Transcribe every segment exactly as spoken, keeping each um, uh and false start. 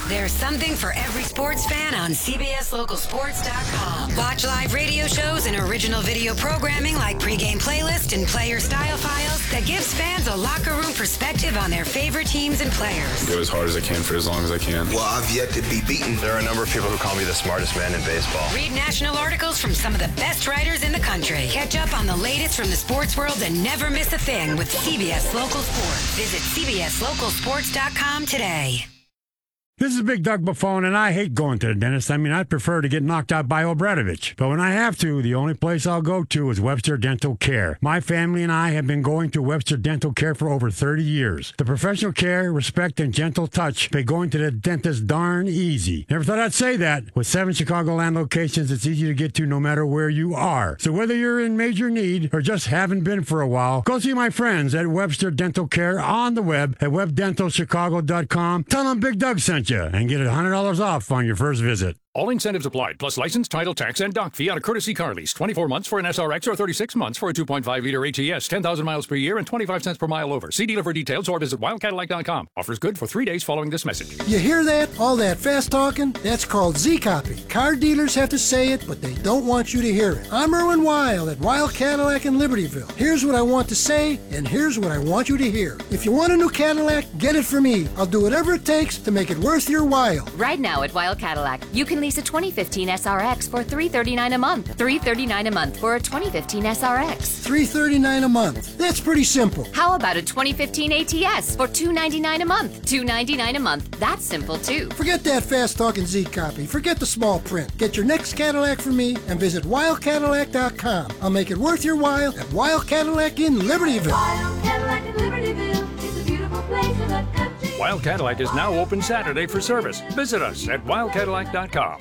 There's something for every sports fan on C B S Local Sports dot com. Watch live radio shows and original video programming like pregame playlist and player style files that gives fans a locker room perspective on their favorite teams and players. Go as hard as I can for as long as I can. Well, I've yet to be beaten. There are a number of people who call me the smartest man in baseball. Read national articles from some of the best writers in the country. Catch up on the latest from the sports world and never miss a thing with C B S Local Sports. Visit C B S Local Sports dot com today. This is Big Doug Buffone, and I hate going to the dentist. I mean, I'd prefer to get knocked out by Obradovich. But when I have to, the only place I'll go to is Webster Dental Care. My family and I have been going to Webster Dental Care for over thirty years. The professional care, respect, and gentle touch make going to the dentist darn easy. Never thought I'd say that. With seven Chicagoland locations, it's easy to get to no matter where you are. So whether you're in major need or just haven't been for a while, go see my friends at Webster Dental Care on the web at web dental chicago dot com. Tell them Big Doug sent you and get one hundred dollars off on your first visit. All incentives applied, plus license, title, tax, and dock fee on a courtesy car lease. twenty-four months for an S R X or thirty-six months for a two point five liter H E S, ten thousand miles per year and twenty-five cents per mile over. See dealer for details or visit wild cadillac dot com. Offers good for three days following this message. You hear that? All that fast talking? That's called Z-copy. Car dealers have to say it, but they don't want you to hear it. I'm Erwin Weil at Wild Cadillac in Libertyville. Here's what I want to say, and here's what I want you to hear. If you want a new Cadillac, get it from me. I'll do whatever it takes to make it worth your while. Right now at Wild Cadillac, you can lease a twenty fifteen S R X for three hundred thirty-nine dollars a month. three hundred thirty-nine dollars a month for a twenty fifteen S R X. three hundred thirty-nine dollars a month. That's pretty simple. How about a twenty fifteen A T S for two hundred ninety-nine dollars a month? two hundred ninety-nine dollars a month. That's simple too. Forget that fast-talking Z-copy. Forget the small print. Get your next Cadillac from me and visit wild cadillac dot com. I'll make it worth your while at Wild Cadillac in Libertyville. Wild Cadillac in Libertyville is a beautiful place in the country. Wild Cadillac is now open Saturday for service. Visit us at wild cadillac dot com.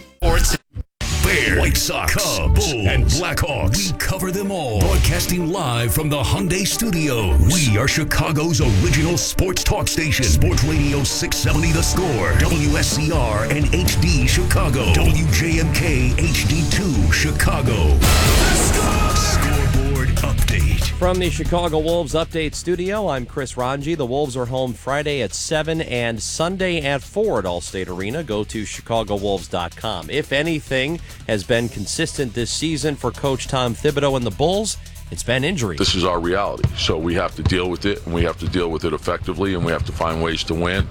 Bears, White Sox, Cubs, Bulls, and Blackhawks. We cover them all. Broadcasting live from the Hyundai Studios. We are Chicago's original sports talk station. Sports Radio six seventy The Score. W S C R and H D Chicago. W J M K H D two Chicago. The Score! Scoreboard update. From the Chicago Wolves Update Studio, I'm Chris Ranji. The Wolves are home Friday at seven and Sunday at four at Allstate Arena. Go to chicago wolves dot com. If anything has been consistent this season for Coach Tom Thibodeau and the Bulls, it's been injury. This is our reality, so we have to deal with it, and we have to deal with it effectively, and we have to find ways to win.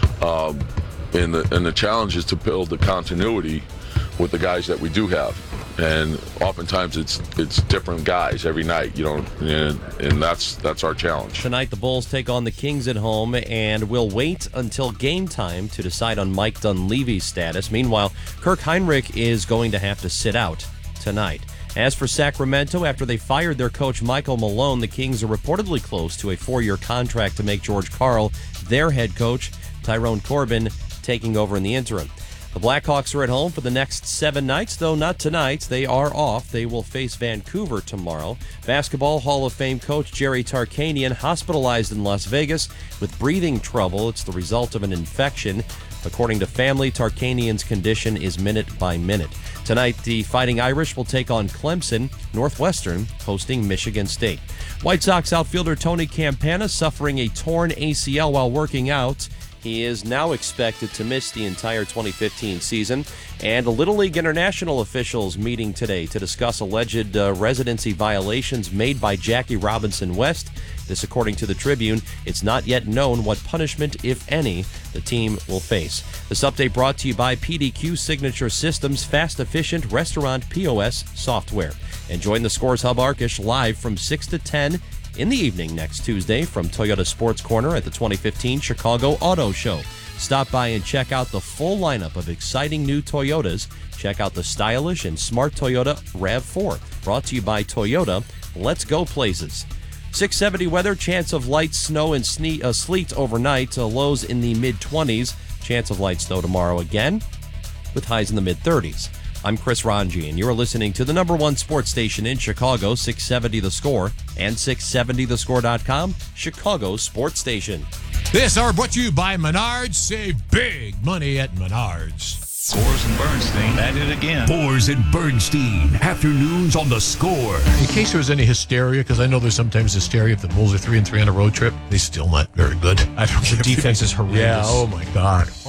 Um, and, the, and the challenge is to build the continuity with the guys that we do have. And oftentimes it's it's different guys every night, you know, and, and that's that's our challenge. Tonight the Bulls take on the Kings at home and will wait until game time to decide on Mike Dunleavy's status. Meanwhile, Kirk Heinrich is going to have to sit out tonight. As for Sacramento, after they fired their coach Michael Malone, the Kings are reportedly close to a four-year contract to make George Karl their head coach, Tyrone Corbin taking over in the interim. The Blackhawks are at home for the next seven nights, though not tonight. They are off. They will face Vancouver tomorrow. Basketball Hall of Fame coach Jerry Tarkanian hospitalized in Las Vegas with breathing trouble. It's the result of an infection. According to family, Tarkanian's condition is minute by minute. Tonight, the Fighting Irish will take on Clemson, Northwestern hosting Michigan State. White Sox outfielder Tony Campana suffering a torn A C L while working out. He is now expected to miss the entire twenty fifteen season. And Little League International officials meeting today to discuss alleged uh, residency violations made by Jackie Robinson West. This according to the Tribune. It's not yet known what punishment, if any, the team will face. This update brought to you by P D Q Signature Systems, fast, efficient restaurant P O S software. And join the Scores Hub Arkish live from six to ten in the evening next Tuesday from Toyota Sports Corner at the twenty fifteen Chicago Auto Show. Stop by and check out the full lineup of exciting new Toyotas. Check out the stylish and smart Toyota RAV four. Brought to you by Toyota. Let's go places. six seventy weather, chance of light snow and sne- uh, sleet overnight. Uh, lows in the mid-twenties. Chance of light snow tomorrow again with highs in the mid-thirties. I'm Chris Ranji, and you're listening to the number one sports station in Chicago, six seventy The Score, and six seventy the score dot com, Chicago's sports station. This hour brought to you by Menards. Save big money at Menards. Boers and Bernstein at it again. Boers and Bernstein. Afternoons on The Score. In case there was any hysteria, because I know there's sometimes hysteria if the Bulls are three and three on a road trip. They're still not very good. I don't The defense is horrendous. Yeah, oh my God. Oh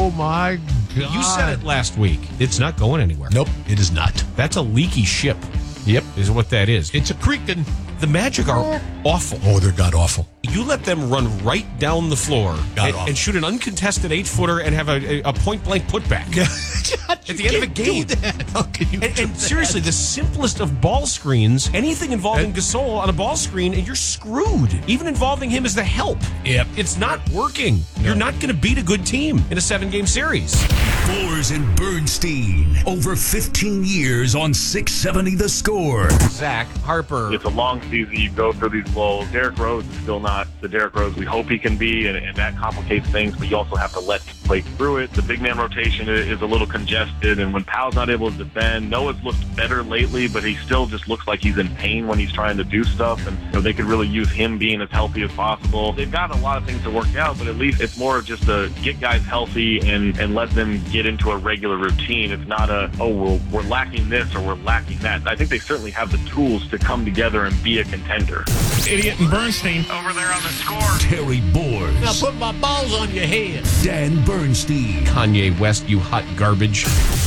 Oh, my God. You said it last week. It's not going anywhere. Nope, it is not. That's a leaky ship. Yep. Is what that is. It's a creaking. The Magic are awful. Oh, they're god awful. You let them run right down the floor and, and shoot an uncontested eight-footer and have a, a point-blank putback. At the end of a game. How can you and and seriously, the simplest of ball screens, anything involving and, Gasol on a ball screen, and you're screwed. Even involving him as the help. Yep. It's not working. No. You're not going to beat a good team in a seven-game series. Bors and Bernstein, over fifteen years on six seventy The Score. Zach Harper. It's a long season. You go through these blows. Derrick Rose is still not the Derrick Rose we hope he can be, and, and that complicates things, but you also have to let him play through it. The big man rotation is, is a little congested, and when Powell's not able to defend, Noah's looked better lately, but he still just looks like he's in pain when he's trying to do stuff, and you know, they could really use him being as healthy as possible. They've got a lot of things to work out, but at least it's more just to get guys healthy and, and let them get into a regular routine. It's not a, oh, we're, we're lacking this or we're lacking that. I think they certainly have the tools to come together and be a contender. Idiot and Bernstein. Over there on the score. Terry Bors. Now put my balls on your head. Dan Bernstein. Kanye West, you hot garbage.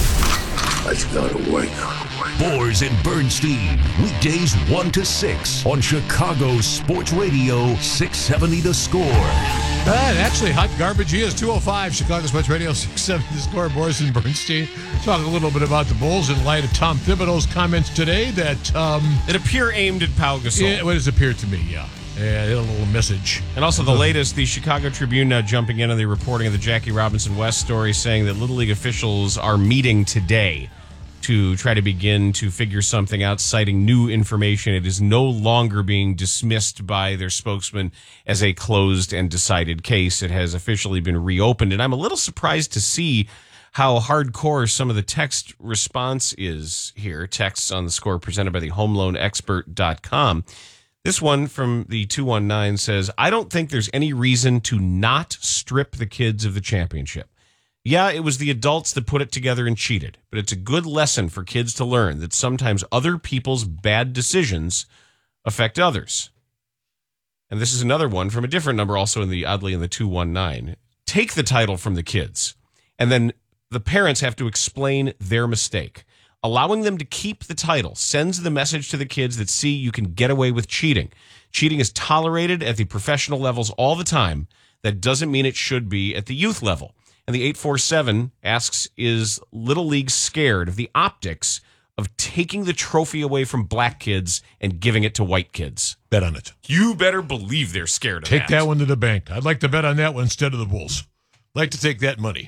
Let's go to work. Bors and Bernstein. Weekdays one to six on Chicago's Sports Radio six seventy The Score. Uh, actually, hot garbage. He is two oh five, Chicago Sports Radio six seventy The Score. Bors and Bernstein. Talk a little bit about the Bulls in light of Tom Thibodeau's comments today that um, it appear aimed at Pau Gasol. It, what does appear to me, yeah. Yeah, a little message. And also the latest, the Chicago Tribune now jumping in on the reporting of the Jackie Robinson West story, saying that Little League officials are meeting today to try to begin to figure something out, citing new information. It is no longer being dismissed by their spokesman as a closed and decided case. It has officially been reopened. And I'm a little surprised to see how hardcore some of the text response is here. Texts on the Score presented by the home loan expert dot com. This one from the two one nine says, I don't think there's any reason to not strip the kids of the championship. Yeah, it was the adults that put it together and cheated, but it's a good lesson for kids to learn that sometimes other people's bad decisions affect others. And this is another one from a different number, also in the oddly in the two one nine. Take the title from the kids, and then the parents have to explain their mistake. Allowing them to keep the title sends the message to the kids that, see, you can get away with cheating. Cheating is tolerated at the professional levels all the time. That doesn't mean it should be at the youth level. And the eight four seven asks, is Little League scared of the optics of taking the trophy away from black kids and giving it to white kids? Bet on it. You better believe they're scared of take that. Take that one to the bank. I'd like to bet on that one instead of the Bulls. I'd like to take that money.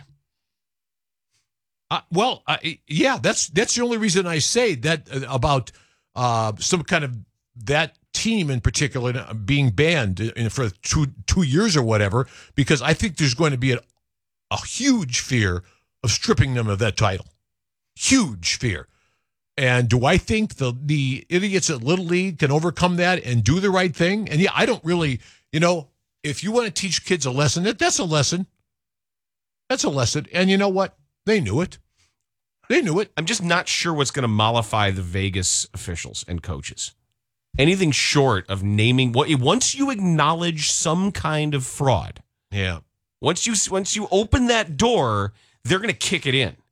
Uh, well, uh, yeah, that's that's the only reason I say that uh, about uh, some kind of that team in particular being banned in, for two two years or whatever, because I think there's going to be a, a huge fear of stripping them of that title. Huge fear. And do I think the the idiots at Little League can overcome that and do the right thing? And yeah, I don't really, you know, if you want to teach kids a lesson, that that's a lesson. That's a lesson. And you know what? They knew it. They knew it. I'm just not sure what's going to mollify the Vegas officials and coaches. Anything short of naming what once you acknowledge some kind of fraud. Yeah. Once you once you open that door, they're going to kick it in.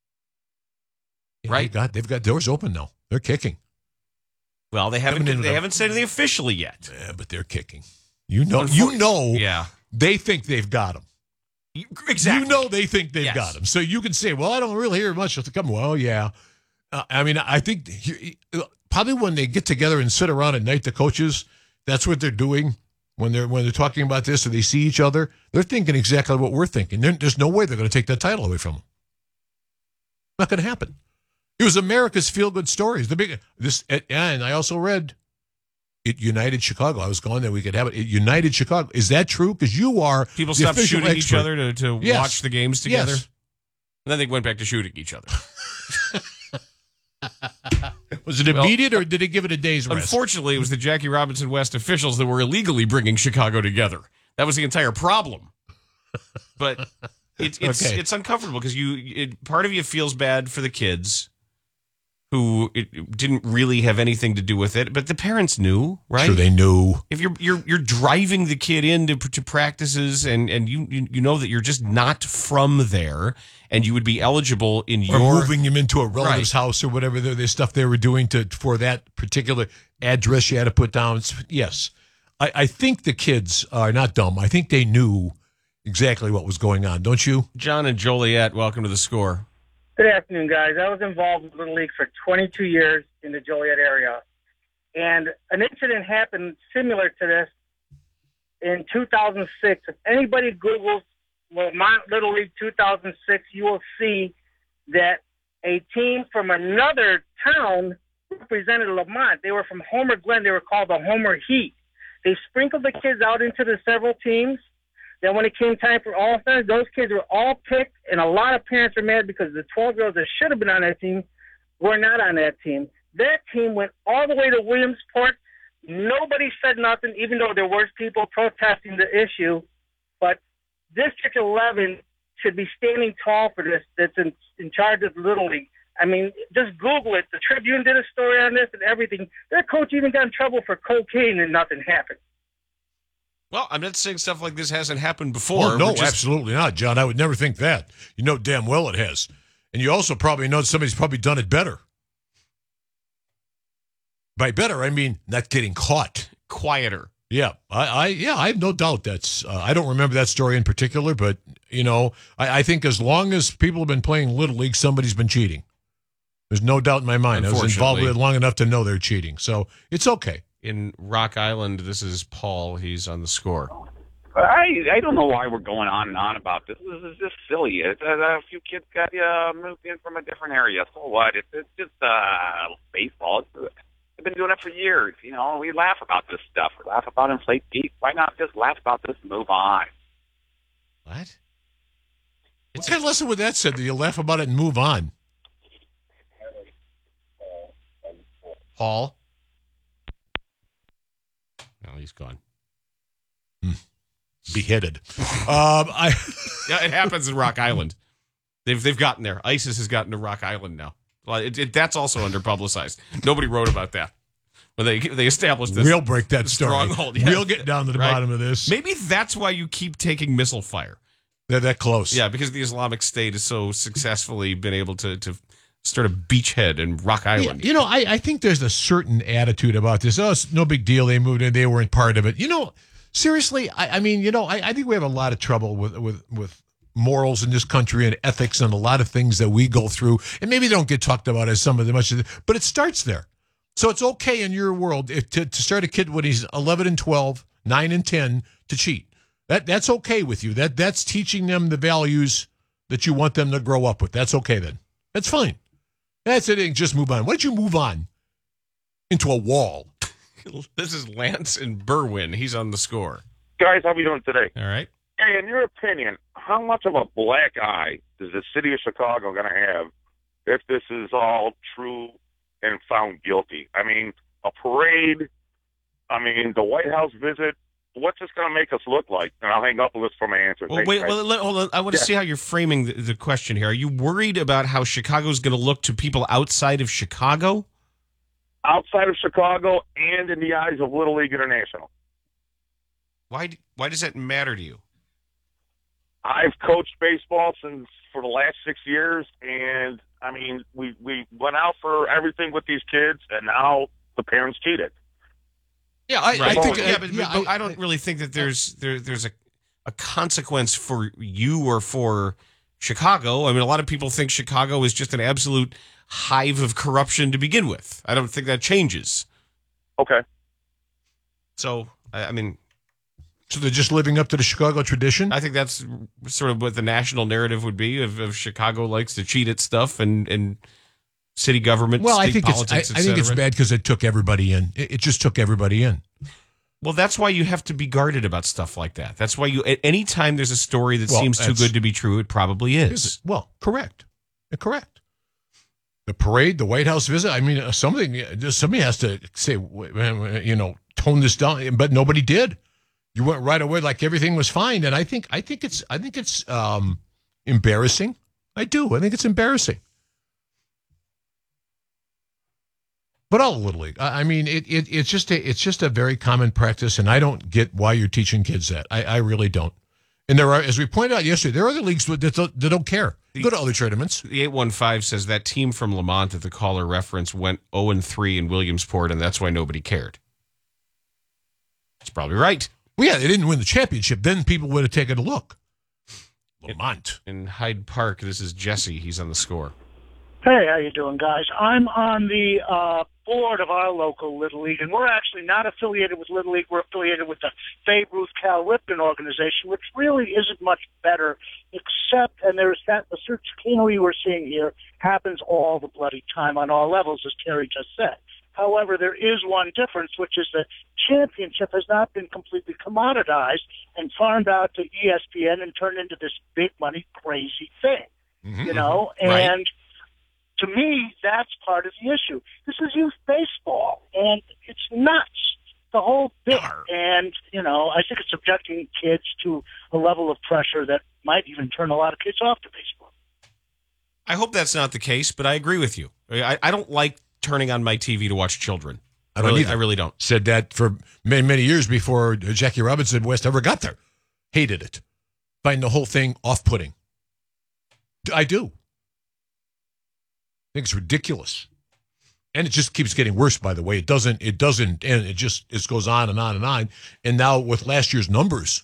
Yeah, right? They've got, they've got doors open now. They're kicking. Well, they haven't Haven't they even- haven't said anything officially yet. Yeah, but they're kicking. You know, you know. Yeah. They think they've got them. Exactly. You know they think they've Yes. got him. So you can say, well, I don't really hear much to come. Well, yeah. Uh, I mean, I think he, probably when they get together and sit around at night, the coaches, that's what they're doing when they're when they're talking about this and they see each other. They're thinking exactly what we're thinking. There, there's no way they're going to take that title away from them. Not going to happen. It was America's feel-good stories. The big this, and I also read it united Chicago. I was going there. We could have it. It united Chicago. Is that true? Because you are People the stopped official shooting each expert. other to, to Yes. watch the games together. Yes. And then they went back to shooting each other. Was it immediate or did it give it a day's rest? Unfortunately, it was the Jackie Robinson West officials that were illegally bringing Chicago together. That was the entire problem. But it, it's Okay. it's uncomfortable because you it, part of you feels bad for the kids who it didn't really have anything to do with it, but the parents knew, right? Sure, they knew. If you're you're you're driving the kid into to practices and and you you, you know that you're just not from there, and you would be eligible in or your moving him into a relative's right. house or whatever the, the stuff they were doing to for that particular address you had to put down. Yes, I, I think the kids are not dumb. I think they knew exactly what was going on, don't you? John and Joliet, welcome to the Score. Good afternoon, guys. I was involved with Little League for twenty-two years in the Joliet area. And an incident happened similar to this in two thousand six. If anybody Googles Lamont Little League two thousand six, you will see that a team from another town represented Lamont. They were from Homer Glen. They were called the Homer Heat. They sprinkled the kids out into the several teams. Then when it came time for All-Stars, those kids were all picked, and a lot of parents are mad because the twelve-year-olds that should have been on that team were not on that team. That team went all the way to Williamsport. Nobody said nothing, even though there were people protesting the issue. But District eleven should be standing tall for this, that's in, in charge of Little League. I mean, just Google it. The Tribune did a story on this and everything. Their coach even got in trouble for cocaine and nothing happened. Well, I'm not saying stuff like this hasn't happened before. Oh, no, We're just- absolutely not, John. I would never think that. You know damn well it has. And you also probably know somebody's probably done it better. By better, I mean not getting caught. Quieter. Yeah, I, I yeah, I have no doubt that's. Uh, I don't remember that story in particular, but you know, I, I think as long as people have been playing Little League, somebody's been cheating. There's no doubt in my mind. I was involved with it long enough to know they're cheating, so it's okay. In Rock Island, this is Paul. He's on the Score. I I don't know why we're going on and on about this. This is just silly. It's, uh, a few kids got uh, moved in from a different area. So what? It's, it's just uh, baseball. It's, I've been doing it for years. You know, we laugh about this stuff. We laugh about inflate Pete. Why not just laugh about this and move on? What? What kind of lesson would that say? That you laugh about it and move on? Paul? No, he's gone. Hmm. Beheaded. um, I yeah, it happens in Rock Island. They've they've gotten there. ISIS has gotten to Rock Island now. Well, it, it, that's also underpublicized. Nobody wrote about that when they they established this. We'll break that story. Stronghold. Yeah. We'll get down to the Right. bottom of this. Maybe that's why you keep taking missile fire. They're that close. Yeah, because the Islamic State has so successfully been able to to start a beachhead in Rock Island. You know, I, I think there's a certain attitude about this. Oh, it's no big deal. They moved in. They weren't part of it. You know, seriously, I, I mean, you know, I, I think we have a lot of trouble with, with, with morals in this country and ethics and a lot of things that we go through. And maybe they don't get talked about as some of the much, of the, but it starts there. So it's okay in your world if, to, to start a kid when he's eleven and twelve, nine and ten to cheat. That That's okay with you. That That's teaching them the values that you want them to grow up with. That's okay then. That's fine. That's it. Just move on. Why don't you move on into a wall? This is Lance in Berwyn. He's on the Score. Guys, how are we doing today? All right. Hey, in your opinion, how much of a black eye is the city of Chicago going to have if this is all true and found guilty? I mean, a parade, I mean, the White House visit, what's this going to make us look like? And I'll hang up with this for my answer. Well, Thanks, wait, guys. well, let, hold on. I want to Yeah. see how you're framing the, the question here. Are you worried about how Chicago's going to look to people outside of Chicago? Outside of Chicago and in the eyes of Little League International. Why? Why does that matter to you? I've coached baseball since for the last six years, and I mean, we we went out for everything with these kids, and now the parents cheated. Yeah, I, Right. I think. yeah, but, yeah, but I, don't really think that there's there there's a a consequence for you or for Chicago. I mean, a lot of people think Chicago is just an absolute hive of corruption to begin with. I don't think that changes. Okay. So, I, I mean, so they're just living up to the Chicago tradition? I think that's sort of what the national narrative would be of, of Chicago likes to cheat at stuff and, and city government, Well, state I think it's politics, I, I think it's bad because it took everybody in. It, it just took everybody in. Well, that's why you have to be guarded about stuff like that. That's why you, at any time there's a story that Well, seems too that's- good to be true, it probably is. Is it? Well, correct. Correct. The parade, the White House visit. I mean, uh, something. Somebody has to say, you know, tone this down. But nobody did. You went right away like everything was fine. And I think, I think it's, I think it's um, embarrassing. I do. I think it's embarrassing. But all Little League. I I mean, it, it it's just a it's just a very common practice, and I don't get why you're teaching kids that. I, I really don't. And there are, as we pointed out yesterday, there are other leagues that don't, that don't care. Go to other tournaments. The eight one five says that team from Lamont that the caller referenced went oh and three in Williamsport, and that's why nobody cared. That's probably right. Well, yeah, they didn't win the championship. Then people would have taken a look. Lamont. In, in Hyde Park, this is Jesse. He's on the score. Hey, how you doing, guys? I'm on the uh, board of our local Little League, and we're actually not affiliated with Little League. We're affiliated with the Babe Ruth Cal Ripken organization, which really isn't much better, except, and there's that, the search chicanery we're seeing here happens all the bloody time on all levels, as Terry just said. However, there is one difference, which is the championship has not been completely commoditized and farmed out to E S P N and turned into this big money crazy thing, mm-hmm. you know, right. and to me, that's part of the issue. This is youth baseball, and it's nuts, the whole bit. And, you know, I think it's subjecting kids to a level of pressure that might even turn a lot of kids off to baseball. I hope that's not the case, but I agree with you. I, I don't like turning on my T V to watch children. I don't really, either. I really don't. Said that for many, many years before Jackie Robinson West ever got there. Hated it. Find the whole thing off-putting. I do. I think it's ridiculous. And it just keeps getting worse, by the way. It doesn't, it doesn't, and it just it goes on and on and on. And now with last year's numbers,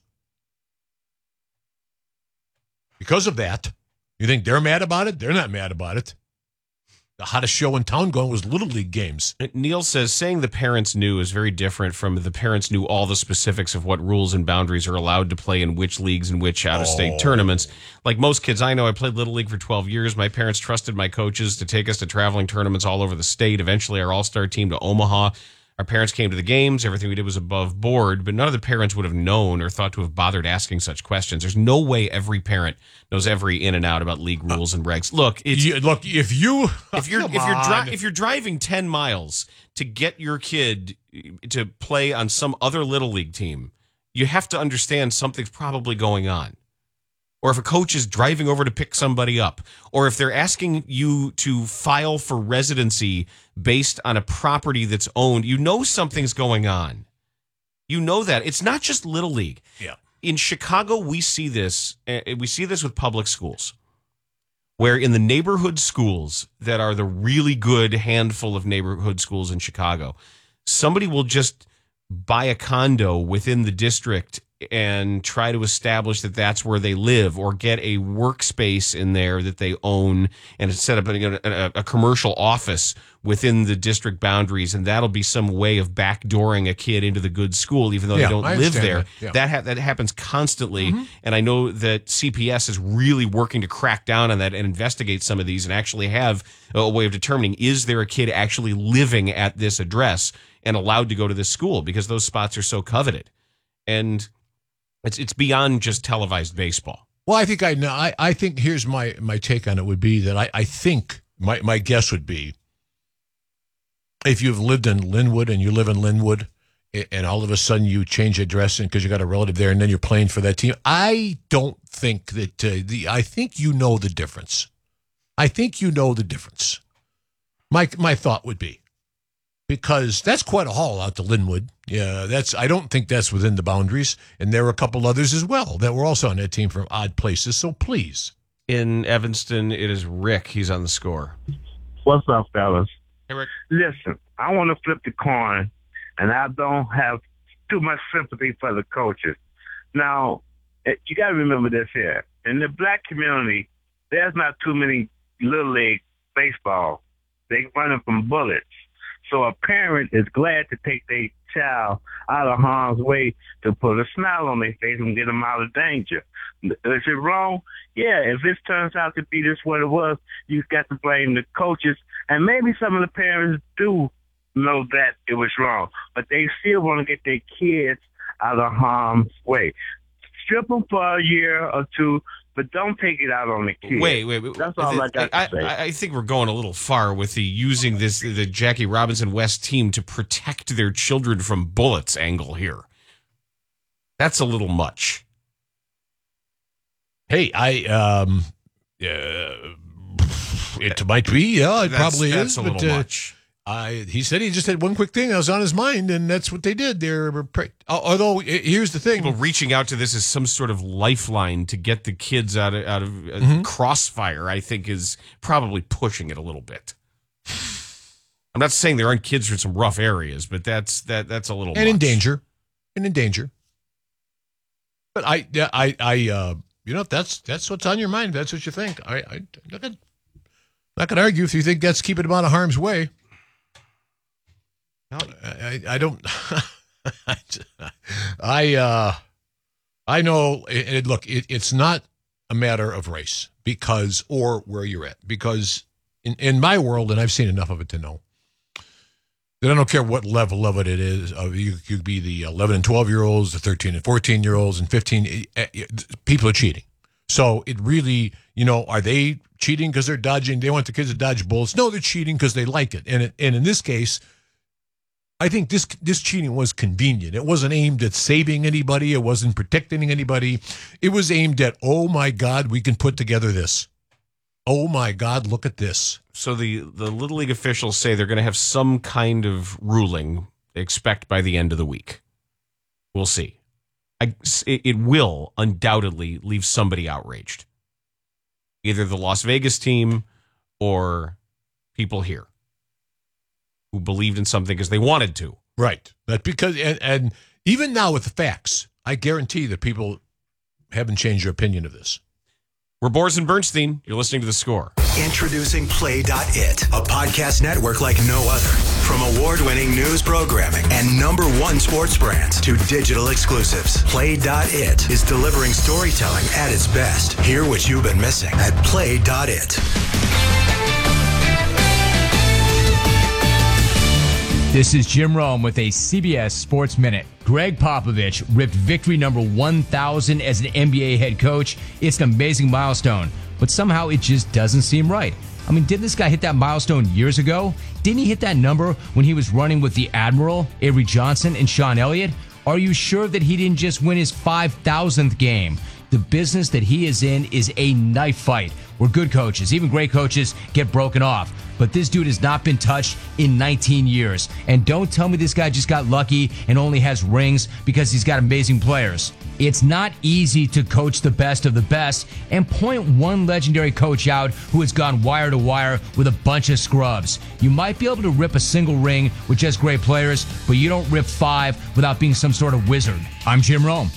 because of that, you think they're mad about it? They're not mad about it. The hottest show in town going was Little League games. Neil says, saying the parents knew is very different from the parents knew all the specifics of what rules and boundaries are allowed to play in which leagues and which out-of-state Oh. tournaments. Like most kids I know, I played Little League for twelve years. My parents trusted my coaches to take us to traveling tournaments all over the state. Eventually, our all-star team to Omaha. Our parents came to the games. Everything we did was above board, but none of the parents would have known or thought to have bothered asking such questions. There's no way every parent knows every in and out about league rules and regs. Look, it's, You- look, if you if you're come if you're on. dri- if you're driving ten miles to get your kid to play on some other Little League team, you have to understand something's probably going on. Or if a coach is driving over to pick somebody up, or if they're asking you to file for residency based on a property that's owned, you know something's going on. You know that. It's not just Little League. Yeah. In Chicago, we see this, uh, we see this with public schools, where in the neighborhood schools that are the really good handful of neighborhood schools in Chicago, somebody will just buy a condo within the district and try to establish that that's where they live, or get a workspace in there that they own and set up a, a, a commercial office within the district boundaries, and that'll be some way of backdooring a kid into the good school, even though Yeah, they don't I live understand there. that, yeah. That ha- that happens constantly, Mhm. and I know that C P S is really working to crack down on that and investigate some of these, and actually have a way of determining, is there a kid actually living at this address and allowed to go to this school, because those spots are so coveted. And it's it's beyond just televised baseball. Well, I think I know. I, I think here's my, my take on it would be that I, I think my, my guess would be, if you've lived in Linwood and you live in Linwood, a- and all of a sudden you change address because you got a relative there, and then you're playing for that team, I don't think that uh, the. I think you know the difference. I think you know the difference. My my thought would be, because that's quite a haul out to Linwood. Yeah, that's. I don't think that's within the boundaries, and there were a couple others as well that were also on that team from odd places. So please, In Evanston, it is Rick. He's on the score. What's up, fellas? Hey, Rick. Listen, I want to flip the coin, and I don't have too much sympathy for the coaches. Now, eh, you got to remember this here. In the black community, there's not too many Little League baseball. They running from bullets. So a parent is glad to take their child out of harm's way to put a smile on their face and get them out of danger. Is it wrong? Yeah, if this turns out to be this what it was, you've got to blame the coaches. And maybe some of the parents do know that it was wrong, but they still want to get their kids out of harm's way. Strip them for a year or two, but don't take it out on the kids. Wait, wait, wait. That's all I got to I, say. I, I think we're going a little far with the using this the Jackie Robinson West team to protect their children from bullets angle here. That's a little much. hey, I um, uh, it might be. Yeah, it That's- probably that's is. a but little uh, much. I he said he just had one quick thing that was on his mind, and that's what they did. They're although here's the thing: people reaching out to this as some sort of lifeline to get the kids out of out of uh, Mm-hmm. crossfire, I think is probably pushing it a little bit. I'm not saying there aren't kids from some rough areas, but that's that that's a little and much. in danger, and in danger. But I, I, I, uh, you know, if that's that's what's on your mind. If that's what you think. I, I not gonna, not gonna argue if you think that's keeping them out of harm's way. No, I, I don't. I, uh, I know. It, look, it, it's not a matter of race because or where you're at because in in my world, and I've seen enough of it to know. Then I don't care what level of it it is. Uh, you you could be the eleven and twelve year olds, the thirteen and fourteen year olds, and fifteen. Uh, people are cheating. So it really, you know, are they cheating because they're dodging? They want the kids to dodge bullets. No, they're cheating because they like it. And it, and in this case, I think this this cheating was convenient. It wasn't aimed at saving anybody. It wasn't protecting anybody. It was aimed at, oh my God, we can put together this. Oh my God, look at this. So the, the Little League officials say they're going to have some kind of ruling, expect by the end of the week. We'll see. I, it, it will undoubtedly leave somebody outraged. Either the Las Vegas team or people here who believed in something because they wanted to. Right. But because and, and even now with the facts, I guarantee that people haven't changed their opinion of this. We're Boris and Bernstein. You're listening to The Score. Introducing Play dot it, a podcast network like no other. From award-winning news programming and number one sports brands to digital exclusives, Play dot it is delivering storytelling at its best. Hear what you've been missing at Play dot it. This is Jim Rome with a C B S Sports Minute. Greg Popovich ripped victory number one thousand as an N B A head coach. It's an amazing milestone, but somehow it just doesn't seem right. I mean, didn't this guy hit that milestone years ago? Didn't he hit that number when he was running with the Admiral, Avery Johnson, and Sean Elliott? Are you sure that he didn't just win his five thousandth game? The business that he is in is a knife fight where good coaches, even great coaches, get broken off. But this dude has not been touched in nineteen years. And don't tell me this guy just got lucky and only has rings because he's got amazing players. It's not easy to coach the best of the best and point one legendary coach out who has gone wire to wire with a bunch of scrubs. You might be able to rip a single ring with just great players, but you don't rip five without being some sort of wizard. I'm Jim Rome.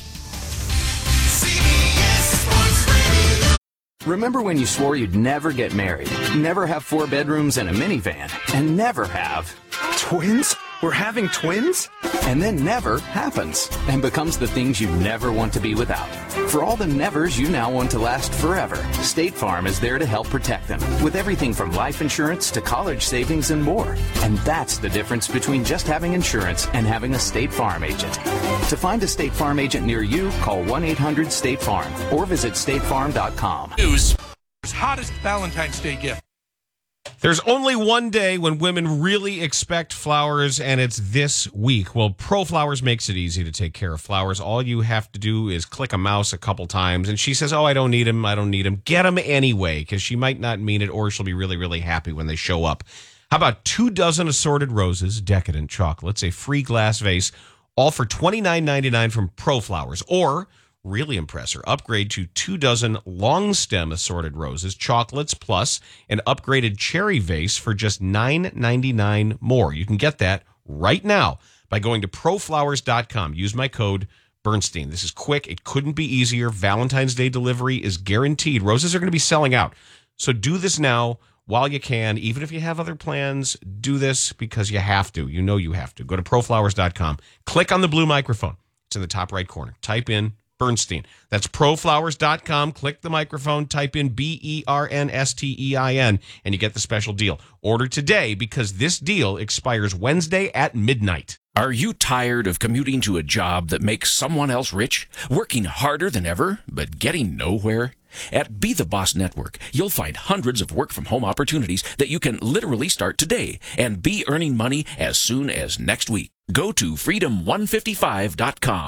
Remember when you swore you'd never get married, never have four bedrooms and a minivan, and never have twins? We're having twins? And then never happens and becomes the things you never want to be without. For all the nevers you now want to last forever, State Farm is there to help protect them with everything from life insurance to college savings and more. And that's the difference between just having insurance and having a State Farm agent. To find a State Farm agent near you, call one eight hundred state farm or visit state farm dot com. News. Hottest Valentine's Day gift. There's only one day when women really expect flowers, and it's this week. Well, ProFlowers makes it easy to take care of flowers. All you have to do is click a mouse a couple times, and she says, oh, I don't need them, I don't need them. Get them anyway, because she might not mean it, or she'll be really, really happy when they show up. How about two dozen assorted roses, decadent chocolates, a free glass vase, all for twenty-nine ninety-nine from ProFlowers, or really impress her. Upgrade to two dozen long stem assorted roses, chocolates, plus an upgraded cherry vase for just nine ninety-nine more. You can get that right now by going to pro flowers dot com. Use my code Bernstein. This is quick. It couldn't be easier. Valentine's Day delivery is guaranteed. Roses are going to be selling out. So do this now while you can. Even if you have other plans, do this because you have to. You know you have to. Go to pro flowers dot com. Click on the blue microphone. It's in the top right corner. Type in Bernstein. That's pro flowers dot com. Click the microphone, type in B E R N S T E I N, and you get the special deal. Order today because this deal expires Wednesday at midnight. Are you tired of commuting to a job that makes someone else rich? Working harder than ever, but getting nowhere? At Be The Boss Network, you'll find hundreds of work-from-home opportunities that you can literally start today and be earning money as soon as next week. Go to freedom one fifty-five dot com.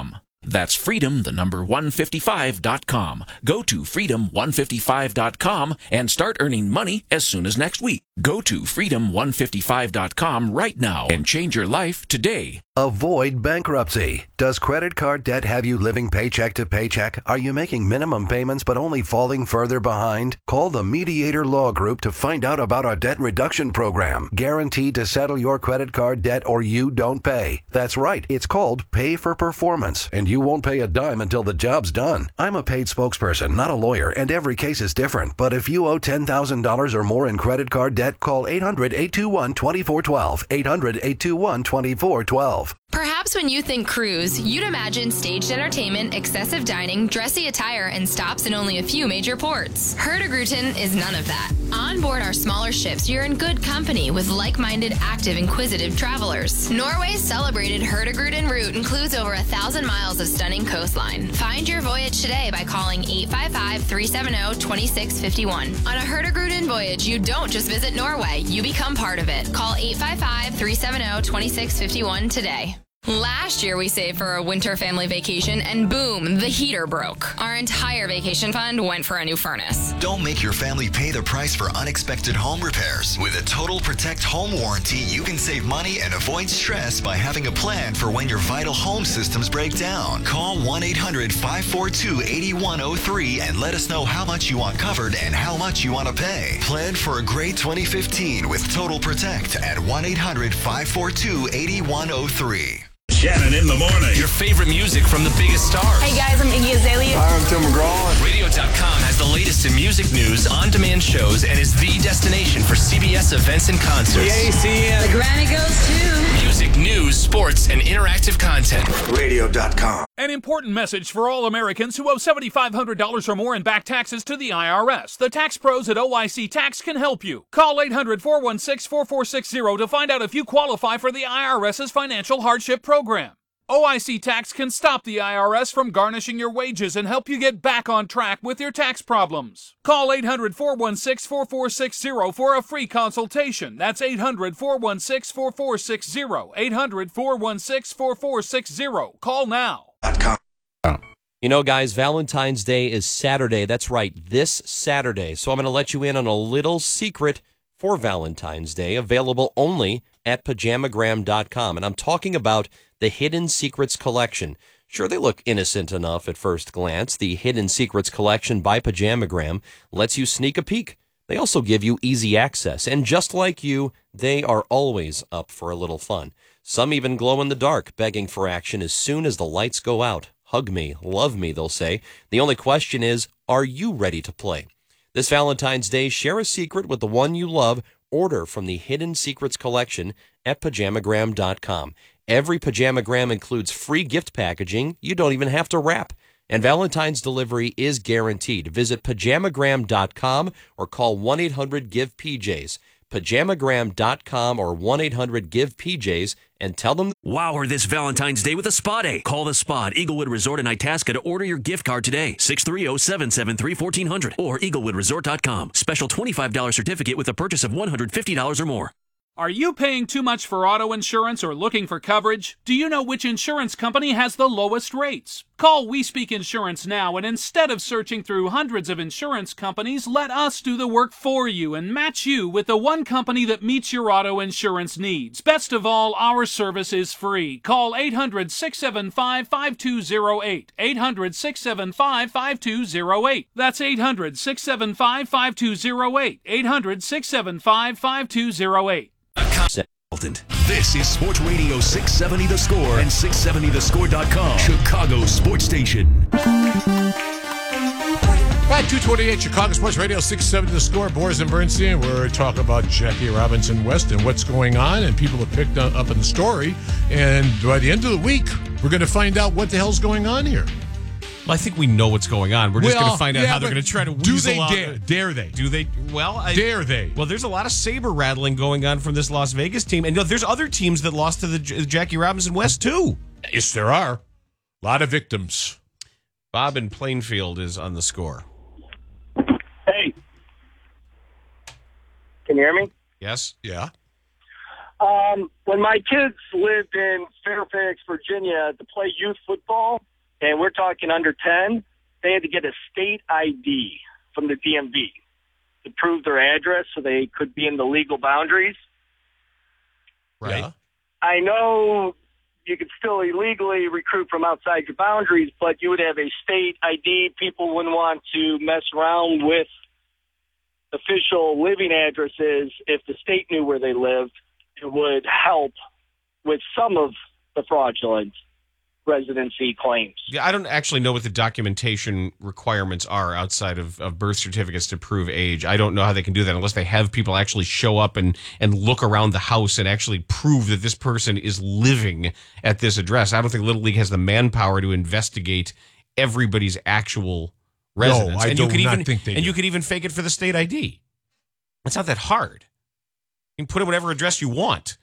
That's freedom, the number one fifty-five dot com. Go to freedom one fifty-five dot com and start earning money as soon as next week. Go to freedom one fifty-five dot com right now and change your life today. Avoid bankruptcy. Does credit card debt have you living paycheck to paycheck? Are you making minimum payments but only falling further behind? Call the Mediator Law Group to find out about our debt reduction program. Guaranteed to settle your credit card debt or you don't pay. That's right. It's called Pay for Performance, and you won't pay a dime until the job's done. I'm a paid spokesperson, not a lawyer, and every case is different. But if you owe ten thousand dollars or more in credit card debt, call eight hundred, eight two one, two four one two. eight hundred, eight two one, two four one two. Perhaps when you think cruise, you'd imagine staged entertainment, excessive dining, dressy attire, and stops in only a few major ports. Hurtigruten is none of that. On board our smaller ships, you're in good company with like-minded, active, inquisitive travelers. Norway's celebrated Hurtigruten route includes over a thousand miles of stunning coastline. Find your voyage today by calling eight five five, three seven zero, two six five one. On a Hurtigruten voyage, you don't just visit Norway, you become part of it. Call eight five five, three seven zero, two six five one today. Last year, we saved for a winter family vacation, and boom, the heater broke. Our entire vacation fund went for a new furnace. Don't make your family pay the price for unexpected home repairs. With a Total Protect home warranty, you can save money and avoid stress by having a plan for when your vital home systems break down. Call one eight hundred, five four two, eight one zero three and let us know how much you want covered and how much you want to pay. Plan for a great twenty fifteen with Total Protect at one eight hundred, five four two, eight one zero three. Shannon in the morning. Your favorite music from the biggest stars. Hey guys, I'm Iggy Azalea. Hi, I'm Tim McGraw. Radio dot com has the latest in music news, on-demand shows, and is the destination for C B S events and concerts. The A C N. The Granny goes too. Music, news, sports, and interactive content. Radio dot com. An important message for all Americans who owe seven thousand five hundred dollars or more in back taxes to the I R S. The tax pros at O I C Tax can help you. Call eight hundred, four one six, four four six zero to find out if you qualify for the IRS's financial hardship program. O I C Tax can stop the I R S from garnishing your wages and help you get back on track with your tax problems. Call eight hundred, four one six, four four six zero for a free consultation. That's eight hundred, four one six, four four six zero. eight hundred, four one six, four four six zero. Call now. You know, guys, Valentine's Day is Saturday. That's right, this Saturday. So I'm going to let you in on a little secret for Valentine's Day, available only at pajamagram dot com. And I'm talking about the Hidden Secrets Collection. Sure, they look innocent enough at first glance. The Hidden Secrets Collection by Pajamagram lets you sneak a peek. They also give you easy access. And just like you, they are always up for a little fun. Some even glow in the dark, begging for action as soon as the lights go out. Hug me, love me, they'll say. The only question is, are you ready to play? This Valentine's Day, share a secret with the one you love. Order from the Hidden Secrets Collection at pajamagram dot com. Every Pajamagram includes free gift packaging. You don't even have to wrap. And Valentine's delivery is guaranteed. Visit pajamagram dot com or call one eight hundred give P Js. pajamagram dot com or one eight hundred give P Js and tell them. Wow her this Valentine's Day with a spa day. Call the Spa at Eaglewood Resort in Itasca to order your gift card today. six three zero, seven seven three, one four zero zero or eaglewood resort dot com. Special twenty-five dollars certificate with a purchase of one hundred fifty dollars or more. Are you paying too much for auto insurance or looking for coverage? Do you know which insurance company has the lowest rates? Call We Speak Insurance now, and instead of searching through hundreds of insurance companies, let us do the work for you and match you with the one company that meets your auto insurance needs. Best of all, our service is free. Call eight hundred, six seven five, five two zero eight. eight hundred, six seven five, five two zero eight. That's eight hundred, six seven five, five two zero eight. eight hundred, six seven five, five two zero eight. This is Sports Radio six seventy The Score and six seventy the score dot com, Chicago Sports Station. Right, two twenty-eight Chicago Sports Radio six seventy The Score. Boris and Bernstein. We're talking about Jackie Robinson West and what's going on, and people have picked up in the story. And by the end of the week, we're going to find out what the hell's going on here. Well, I think we know what's going on. We're just Well, going to find out yeah, how they're but going to try to do weasel they out. dare? Dare they? Do they? Well, I, Dare they? Well, there's a lot of saber rattling going on from this Las Vegas team, and there's other teams that lost to the J- Jackie Robinson West too. Yes, there are. A lot of victims. Bob in Plainfield is on the score. Hey. Can you hear me? Yes. Yeah. Um, when my kids lived in Fairfax, Virginia, to play youth football, and we're talking under ten, they had to get a state I D from the D M V to prove their address so they could be in the legal boundaries. Right. Yeah. I know you could still illegally recruit from outside your boundaries, but you would have a state I D. People wouldn't want to mess around with official living addresses if the state knew where they lived. It would help with some of the fraudulent residency claims. Yeah, I don't actually know what the documentation requirements are outside of, of birth certificates to prove age. I don't know how they can do that unless they have people actually show up and, and look around the house and actually prove that this person is living at this address. I don't think Little League has the manpower to investigate everybody's actual residence. No, I and do you could not even, think they And do. you could even fake it for the state I D. It's not that hard. You can put in whatever address you want.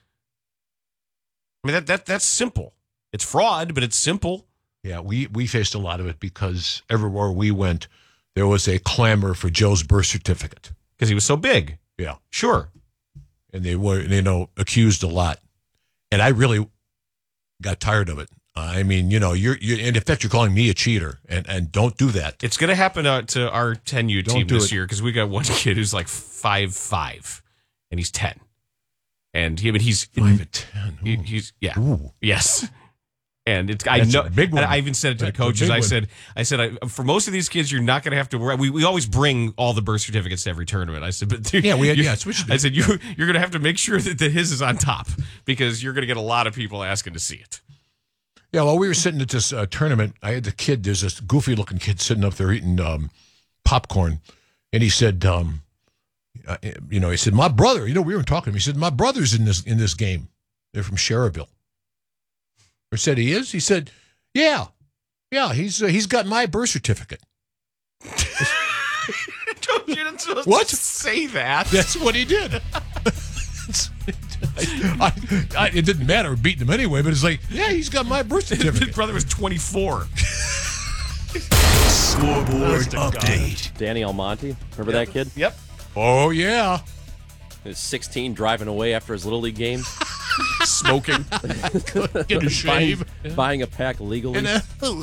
I mean, that that that's simple. It's fraud, but it's simple. Yeah, we, we faced a lot of it because everywhere we went, there was a clamor for Joe's birth certificate. Because he was so big. Yeah. Sure. And they were, you know, accused a lot. And I really got tired of it. I mean, you know, you're, you're in effect, you're calling me a cheater, and, and don't do that. It's going to happen uh, to our ten U Don't team do this it. year because we got one kid who's like five five, and he's ten, and he, but he's Five and ten. he- he's yeah, Ooh. yes, and it's I That's know. a big one. And I even said it to That's the a coaches. big I one. said, I said, I, for most of these kids, you're not going to have to worry. We we always bring all the birth certificates to every tournament. I said, but dude, Yeah, we had- you- yeah, that's what you do. I said you you're going to have to make sure that, that his is on top because you're going to get a lot of people asking to see it. Yeah, while we were sitting at this uh, tournament, I had the kid, there's this goofy-looking kid sitting up there eating um, popcorn, and he said, um, uh, you know, he said, my brother, you know, we were talking to him, he said, my brother's in this in this game. They're from Cherville. I said, he is? He said, yeah, yeah, he's uh, he's got my birth certificate. Don't you not supposed What? to say that? That's what he did. I, I, it didn't matter, we beating him anyway, but it's like, yeah, he's got my birth His certificate. brother was twenty-four. Scoreboard update. Danny Almonte, remember that kid? Yep. Oh, yeah. He was sixteen, driving away after his Little League games. Smoking. Get a shave. Buying, buying a pack legally. And, uh,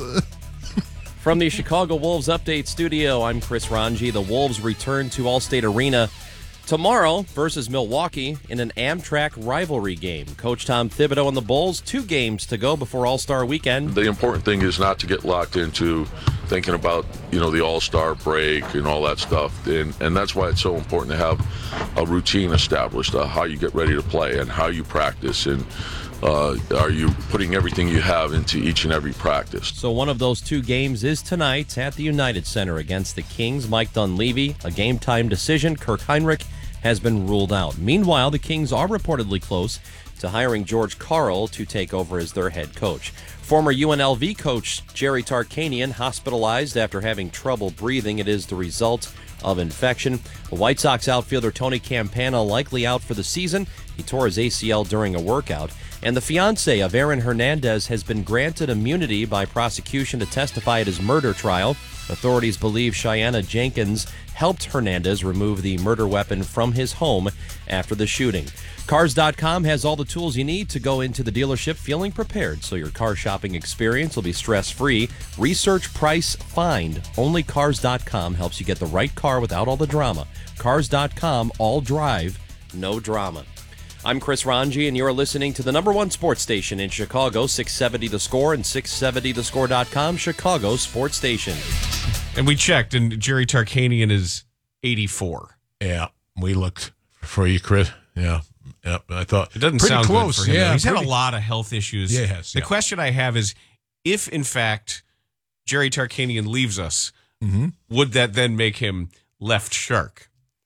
From the Chicago Wolves Update Studio, I'm Chris Ranji. The Wolves return to Allstate Arena tomorrow versus Milwaukee in an Amtrak rivalry game. Coach Tom Thibodeau and the Bulls, two games to go before All-Star Weekend. The important thing is not to get locked into thinking about, you know, the All-Star break and all that stuff. And, and that's why it's so important to have a routine established, uh, how you get ready to play and how you practice. And uh, are you putting everything you have into each and every practice? So one of those two games is tonight at the United Center against the Kings. Mike Dunleavy, a game-time decision. Kirk Heinrich has been ruled out. Meanwhile, the Kings are reportedly close to hiring George Karl to take over as their head coach. Former U N L V coach Jerry Tarkanian hospitalized after having trouble breathing. It is the result of infection. The White Sox outfielder Tony Campana likely out for the season. He tore his A C L during a workout. And the fiancé of Aaron Hernandez has been granted immunity by prosecution to testify at his murder trial. Authorities believe Cheyenne Jenkins helped Hernandez remove the murder weapon from his home after the shooting. Cars dot com has all the tools you need to go into the dealership feeling prepared, so your car shopping experience will be stress-free. Research, price, find. Only Cars dot com helps you get the right car without all the drama. Cars dot com, all drive, no drama. I'm Chris Ranji, and you're listening to the number one sports station in Chicago, six seventy The Score and six seventy the score dot com, Chicago Sports Station. And we checked, and Jerry Tarkanian is eighty-four. Yeah, we looked for you, Chris. Yeah, yeah. I thought It doesn't pretty sound close. good for him. Yeah, though. He's pretty- had a lot of health issues. Yeah, he has, The yeah. question I have is, if in fact Jerry Tarkanian leaves us, Mm-hmm. would that then make him left shark?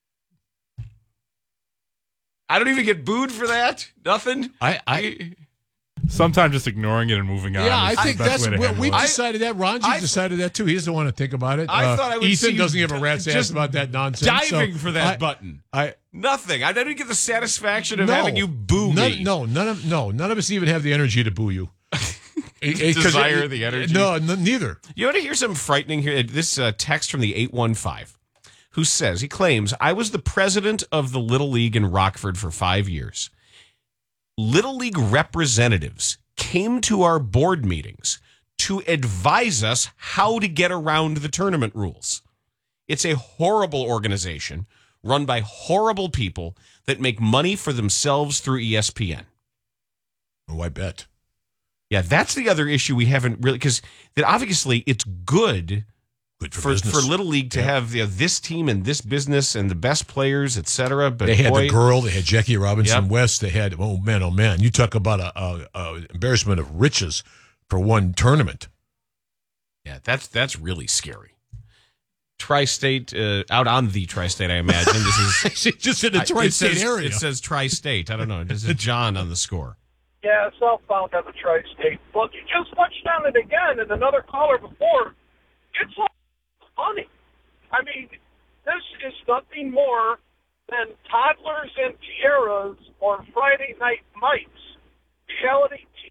I don't even get booed for that. Nothing. I, I Sometimes just ignoring it and moving on. yeah, I is the think best that's way to what handle we've it. decided that. Ronji decided that too. He doesn't want to think about it. I Uh, thought I would Ethan see doesn't you give a rat's ass just about that nonsense. diving so for that I- button. I Nothing. I didn't get the satisfaction of no, having you boo none, me. No, none of no, none of us even have the energy to boo you. It- it- 'cause Desire it- the energy. No, n- neither. You want to hear something frightening here? This uh, text from the eight one five, who says, he claims, I was the president of the Little League in Rockford for five years. Little League representatives came to our board meetings to advise us how to get around the tournament rules. It's a horrible organization run by horrible people that make money for themselves through E S P N. Oh, I bet. Yeah, that's the other issue we haven't really, because that obviously it's good, good for, for, business. for Little League to yeah. have you know, this team and this business and the best players, et cetera. But they had boy, the girl, they had Jackie Robinson yep. West, they had, oh man, oh man, you talk about a, a, a embarrassment of riches for one tournament. Yeah, that's that's really scary. Tri-State, uh, out on the Tri-State, I imagine. This is just in the Tri-State it says, area. It says Tri-State. I don't know. This is John on the score. Yeah, southbound on the Tri-State. Well, you just touched on it again, and another caller before. It's all funny. I mean, this is nothing more than toddlers and tiaras or Friday Night Mics, reality t-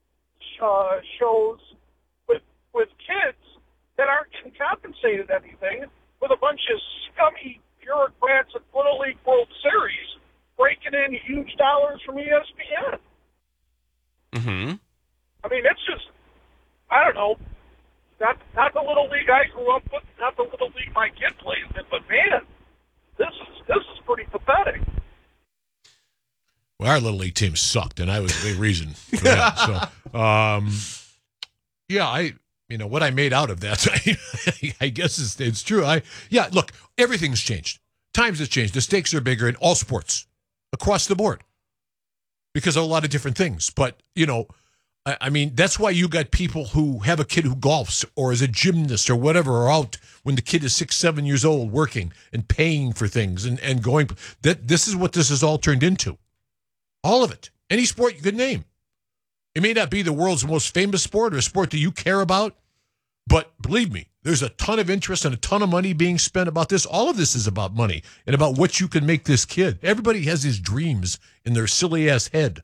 uh, shows with with kids that aren't getting compensated anything, with a bunch of scummy bureaucrats at Little League World Series breaking in huge dollars from E S P N. Mm-hmm. I mean, it's just, I don't know, not not the Little League I grew up with, not the Little League my kid plays in, but man, this is this is pretty pathetic. Well, our Little League team sucked, and I was the reason for that. So, um, yeah, I, you know, what I made out of that, I, I guess it's, it's true. I, yeah, look, everything's changed. Times have changed. The stakes are bigger in all sports across the board because of a lot of different things. But, you know, I, I mean, that's why you got people who have a kid who golfs or is a gymnast or whatever, are out when the kid is six, seven years old working and paying for things and, and going. That This is what this has all turned into. All of it. Any sport you could name. It may not be the world's most famous sport or a sport that you care about, but believe me, there's a ton of interest and a ton of money being spent about this. All of this is about money and about what you can make this kid. Everybody has his dreams in their silly-ass head.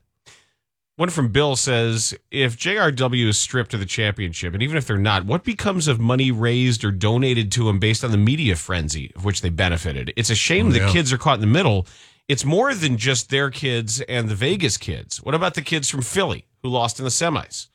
One from Bill says, if J R W is stripped of the championship, and even if they're not, what becomes of money raised or donated to them based on the media frenzy of which they benefited? It's a shame Oh, that yeah. kids are caught in the middle. It's more than just their kids and the Vegas kids. What about the kids from Philly who lost in the semis?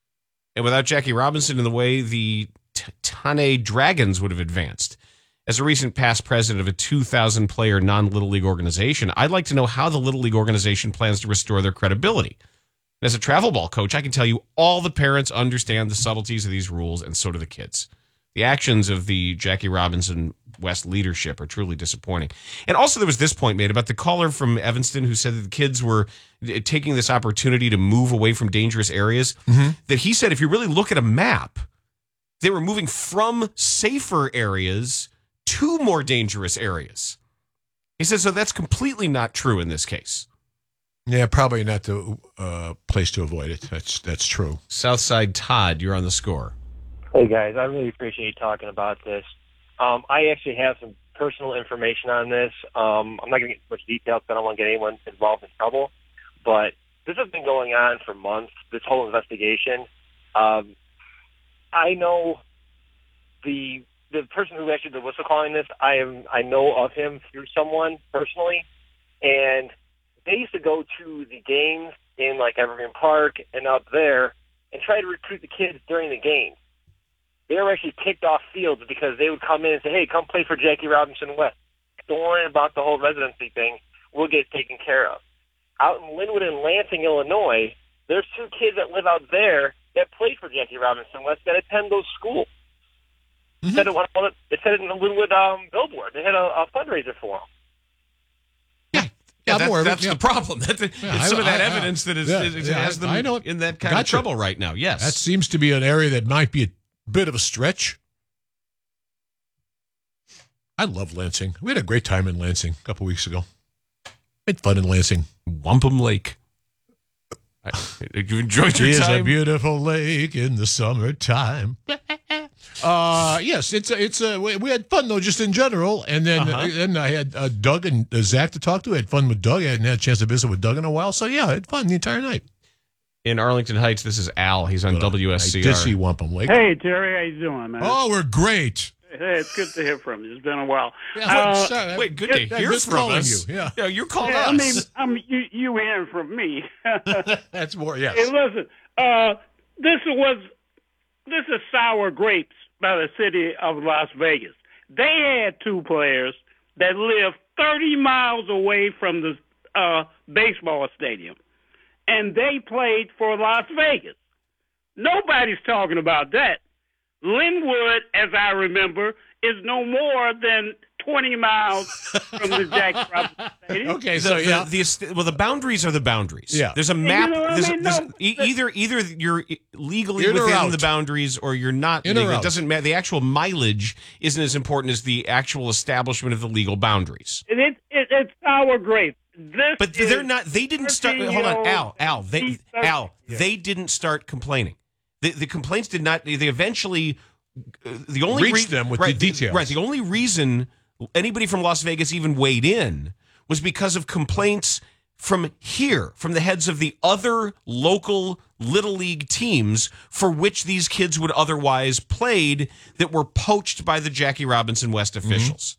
And without Jackie Robinson in the way, the T- Tane Dragons would have advanced. As a recent past president of a two thousand player non-Little League organization, I'd like to know how the Little League organization plans to restore their credibility. And as a travel ball coach, I can tell you all the parents understand the subtleties of these rules, and so do the kids. The actions of the Jackie Robinson West leadership are truly disappointing. And also there was this point made about the caller from Evanston who said that the kids were taking this opportunity to move away from dangerous areas, Mm-hmm. that he said if you really look at a map, they were moving from safer areas to more dangerous areas. He said, so that's completely not true in this case. Yeah, probably not the uh, place to avoid it. That's that's true. Southside Todd, you're on the score. Hey, guys, I really appreciate you talking about this. Um, I actually have some personal information on this. Um, I'm not going to get much detail because I don't want to get anyone involved in trouble. But this has been going on for months, this whole investigation. Um, I know the the person who actually did the whistle calling this, I am I know of him through someone personally. And they used to go to the games in, like, Evergreen Park and up there and try to recruit the kids during the games. They were actually kicked off fields because they would come in and say, hey, come play for Jackie Robinson West. Don't worry about the whole residency thing. We'll get it taken care of. Out in Linwood and Lansing, Illinois, there's two kids that live out there that played for Jackie Robinson West that attend those schools. Mm-hmm. It said it, went on, it said it in the Linwood um, billboard. They had a, a fundraiser for them. Yeah, that, more of it, that's yeah. the problem. That, it's Yeah, some I- of that I- evidence that is, yeah, is, yeah, has them I know. in that kind Gotcha. of trouble right now. Yes. That seems to be an area that might be a bit of a stretch. I love Lansing. We had a great time in Lansing a couple weeks ago. We had fun in Lansing. Wampum Lake. I, you enjoyed your It is time? a beautiful lake in the summertime. Uh, yes, it's a, it's a, we, we had fun though, just in general. And then, Uh-huh. uh, then I had uh, Doug and uh, Zach to talk to. I had fun with Doug. I hadn't had a chance to visit with Doug in a while. So yeah, I had fun the entire night. In Arlington Heights, this is Al. He's on W S C R. I did see Wampum Lake. Hey, Terry, how you doing, man? Oh, we're great. Hey, it's good to hear from you. It's been a while. Yeah, Uh, sorry, wait, good to yeah, hear just from calling us. you, yeah. yeah, you called yeah, us. I mean, I'm you, you hearing from me. That's more, yes. Hey, listen, uh, this was this is sour grapes by the city of Las Vegas. They had two players that lived thirty miles away from the uh, baseball stadium, and they played for Las Vegas. Nobody's talking about that. Linwood, as I remember, is no more than twenty miles from the Jackie Robinson Stadium. Okay, so the, yeah. the, the, well, the boundaries are the boundaries. Yeah. There's a And map. you know what I there's, mean? there's No, e- but- either either you're legally In or within out. the boundaries or you're not. In or legal. It out. doesn't matter. The actual mileage isn't as important as the actual establishment of the legal boundaries. And it, it, it's sour grapes. This But is they're not. They didn't start. Hold on, thirteen-year-old Al. Al. They Al. Yeah. They didn't start complaining. The, the complaints did not. They eventually. Uh, the only Reached rea- them with right, the details. Right. The only reason anybody from Las Vegas even weighed in was because of complaints from here, from the heads of the other local Little League teams for which these kids would otherwise played that were poached by the Jackie Robinson West officials.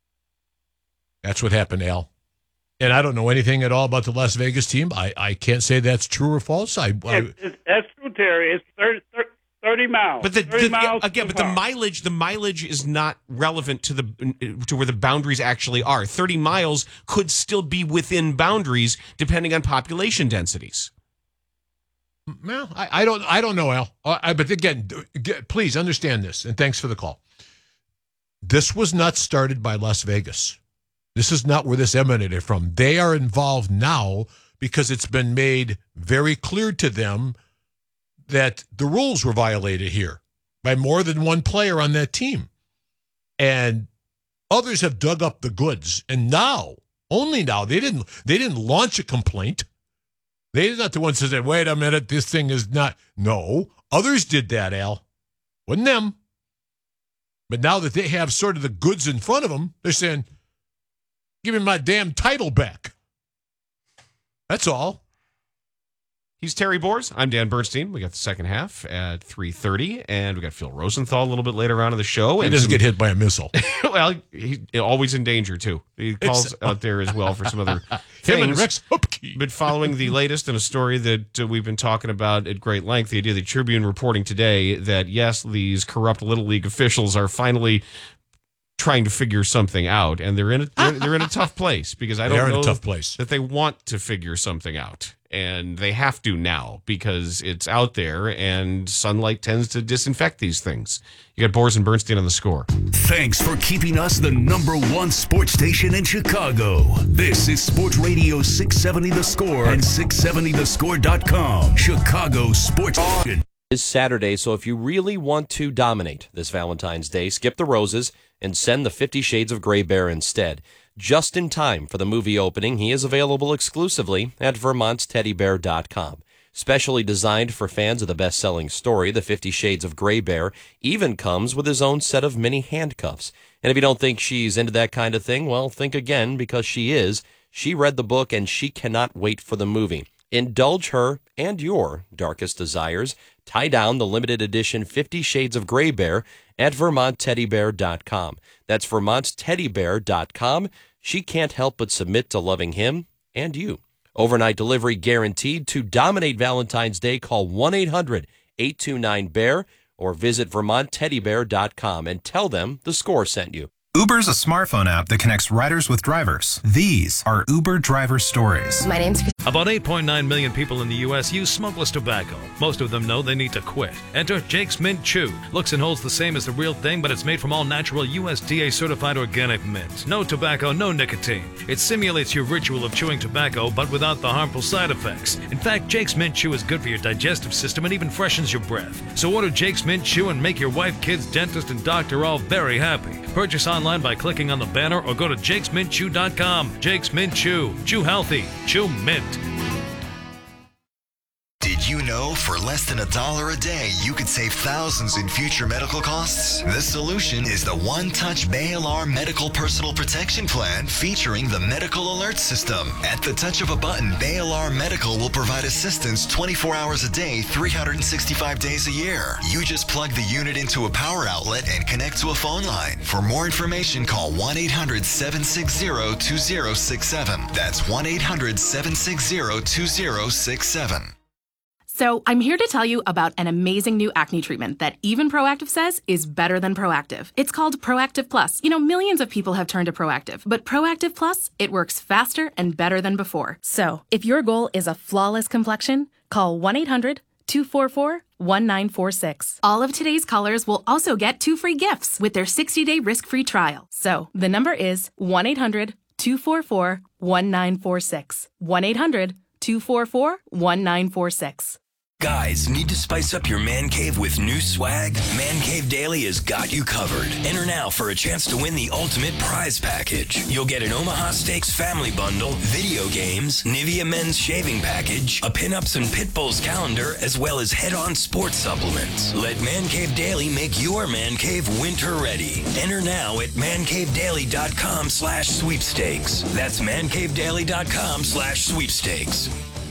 That's what happened, Al. And I don't know anything at all about the Las Vegas team. I, I can't say that's true or false. I, I It's, it's, that's true, Terry. It's thirty, thirty miles. But the, thirty the miles again, too but the far. mileage, the mileage is not relevant to the to where the boundaries actually are. Thirty miles could still be within boundaries depending on population densities. Well, I, I don't I don't know, Al. Uh, I, but again, d- get, please understand this, and thanks for the call. This was not started by Las Vegas. This is not where this emanated from. They are involved now because it's been made very clear to them that the rules were violated here by more than one player on that team. And others have dug up the goods. And now, only now, they didn't they didn't launch a complaint. They're not the ones that said, wait a minute, this thing is not. No, others did that, Al. Wasn't them. But now that they have sort of the goods in front of them, they're saying, give me my damn title back. That's all. He's Terry Bors. I'm Dan Bernstein. We got the second half at three thirty, and we got Phil Rosenthal a little bit later on in the show. He and doesn't some- get hit by a missile. Well, he's always in danger, too. He calls It's- out there as well for some other Him and things. Rex Hupke. But following the latest in a story that uh, we've been talking about at great length, the idea the Tribune reporting today that, yes, these corrupt Little League officials are finally trying to figure something out, and they're in a, they're, they're in a tough place because I They don't are in know a tough place. that they want to figure something out. And they have to now because it's out there and sunlight tends to disinfect these things. You got Bors and Bernstein on the Score. Thanks for keeping us the number one sports station in Chicago. This is Sports Radio six seventy The Score and six seventy the score dot com. Chicago Sports. Is Saturday, so if you really want to dominate this Valentine's Day, skip the roses and send the Fifty Shades of Grey Bear instead. Just in time for the movie opening, he is available exclusively at vermonts teddy bear dot com. Specially designed for fans of the best-selling story, The Fifty Shades of Grey Bear even comes with his own set of mini handcuffs. And if you don't think she's into that kind of thing, well, think again, because she is. She read the book and she cannot wait for the movie. Indulge her and your darkest desires. Tie down the limited edition Fifty Shades of Grey Bear at vermont teddy bear dot com. That's vermont teddy bear dot com. She can't help but submit to loving him and you. Overnight delivery guaranteed. To dominate Valentine's Day, call one eight hundred eight two nine bear or visit vermont teddy bear dot com and tell them the Score sent you. Uber's a smartphone app that connects riders with drivers. These are Uber driver stories. My name's About eight point nine million people in the U S use smokeless tobacco. Most of them know they need to quit. Enter Jake's Mint Chew. Looks and holds the same as the real thing, but it's made from all natural U S D A certified organic mint. No tobacco, no nicotine. It simulates your ritual of chewing tobacco, but without the harmful side effects. In fact, Jake's Mint Chew is good for your digestive system and even freshens your breath. So order Jake's Mint Chew and make your wife, kids, dentist, and doctor all very happy. Purchase online by clicking on the banner or go to jakes mint chew dot com. Jake's Mint Chew. Chew healthy. Chew mint. Did you know for less than a dollar a day, you could save thousands in future medical costs? The solution is the One Touch Bay Alarm Medical Personal Protection Plan featuring the Medical Alert System. At the touch of a button, Bay Alarm Medical will provide assistance twenty-four hours a day, three hundred sixty-five days a year. You just plug the unit into a power outlet and connect to a phone line. For more information, call one eight hundred seven six zero two zero six seven. That's one eight hundred seven six zero two zero six seven. So I'm here to tell you about an amazing new acne treatment that even Proactive says is better than Proactive. It's called Proactive Plus. You know, millions of people have turned to Proactive, but Proactive Plus, it works faster and better than before. So if your goal is a flawless complexion, call one eight hundred two four four one nine four six. All of today's callers will also get two free gifts with their sixty day risk-free trial. So the number is one eight hundred two four four one nine four six. one eight hundred two four four one nine four six. Guys, need to spice up your man cave with new swag? Man Cave Daily has got you covered. Enter now for a chance to win the ultimate prize package. You'll get an Omaha Steaks family bundle, video games, Nivea men's shaving package, a Pinups and Pitbulls calendar, as well as head-on sports supplements. Let Man Cave Daily make your man cave winter ready. Enter now at mancavedaily.com slash sweepstakes. That's mancavedaily.com slash sweepstakes.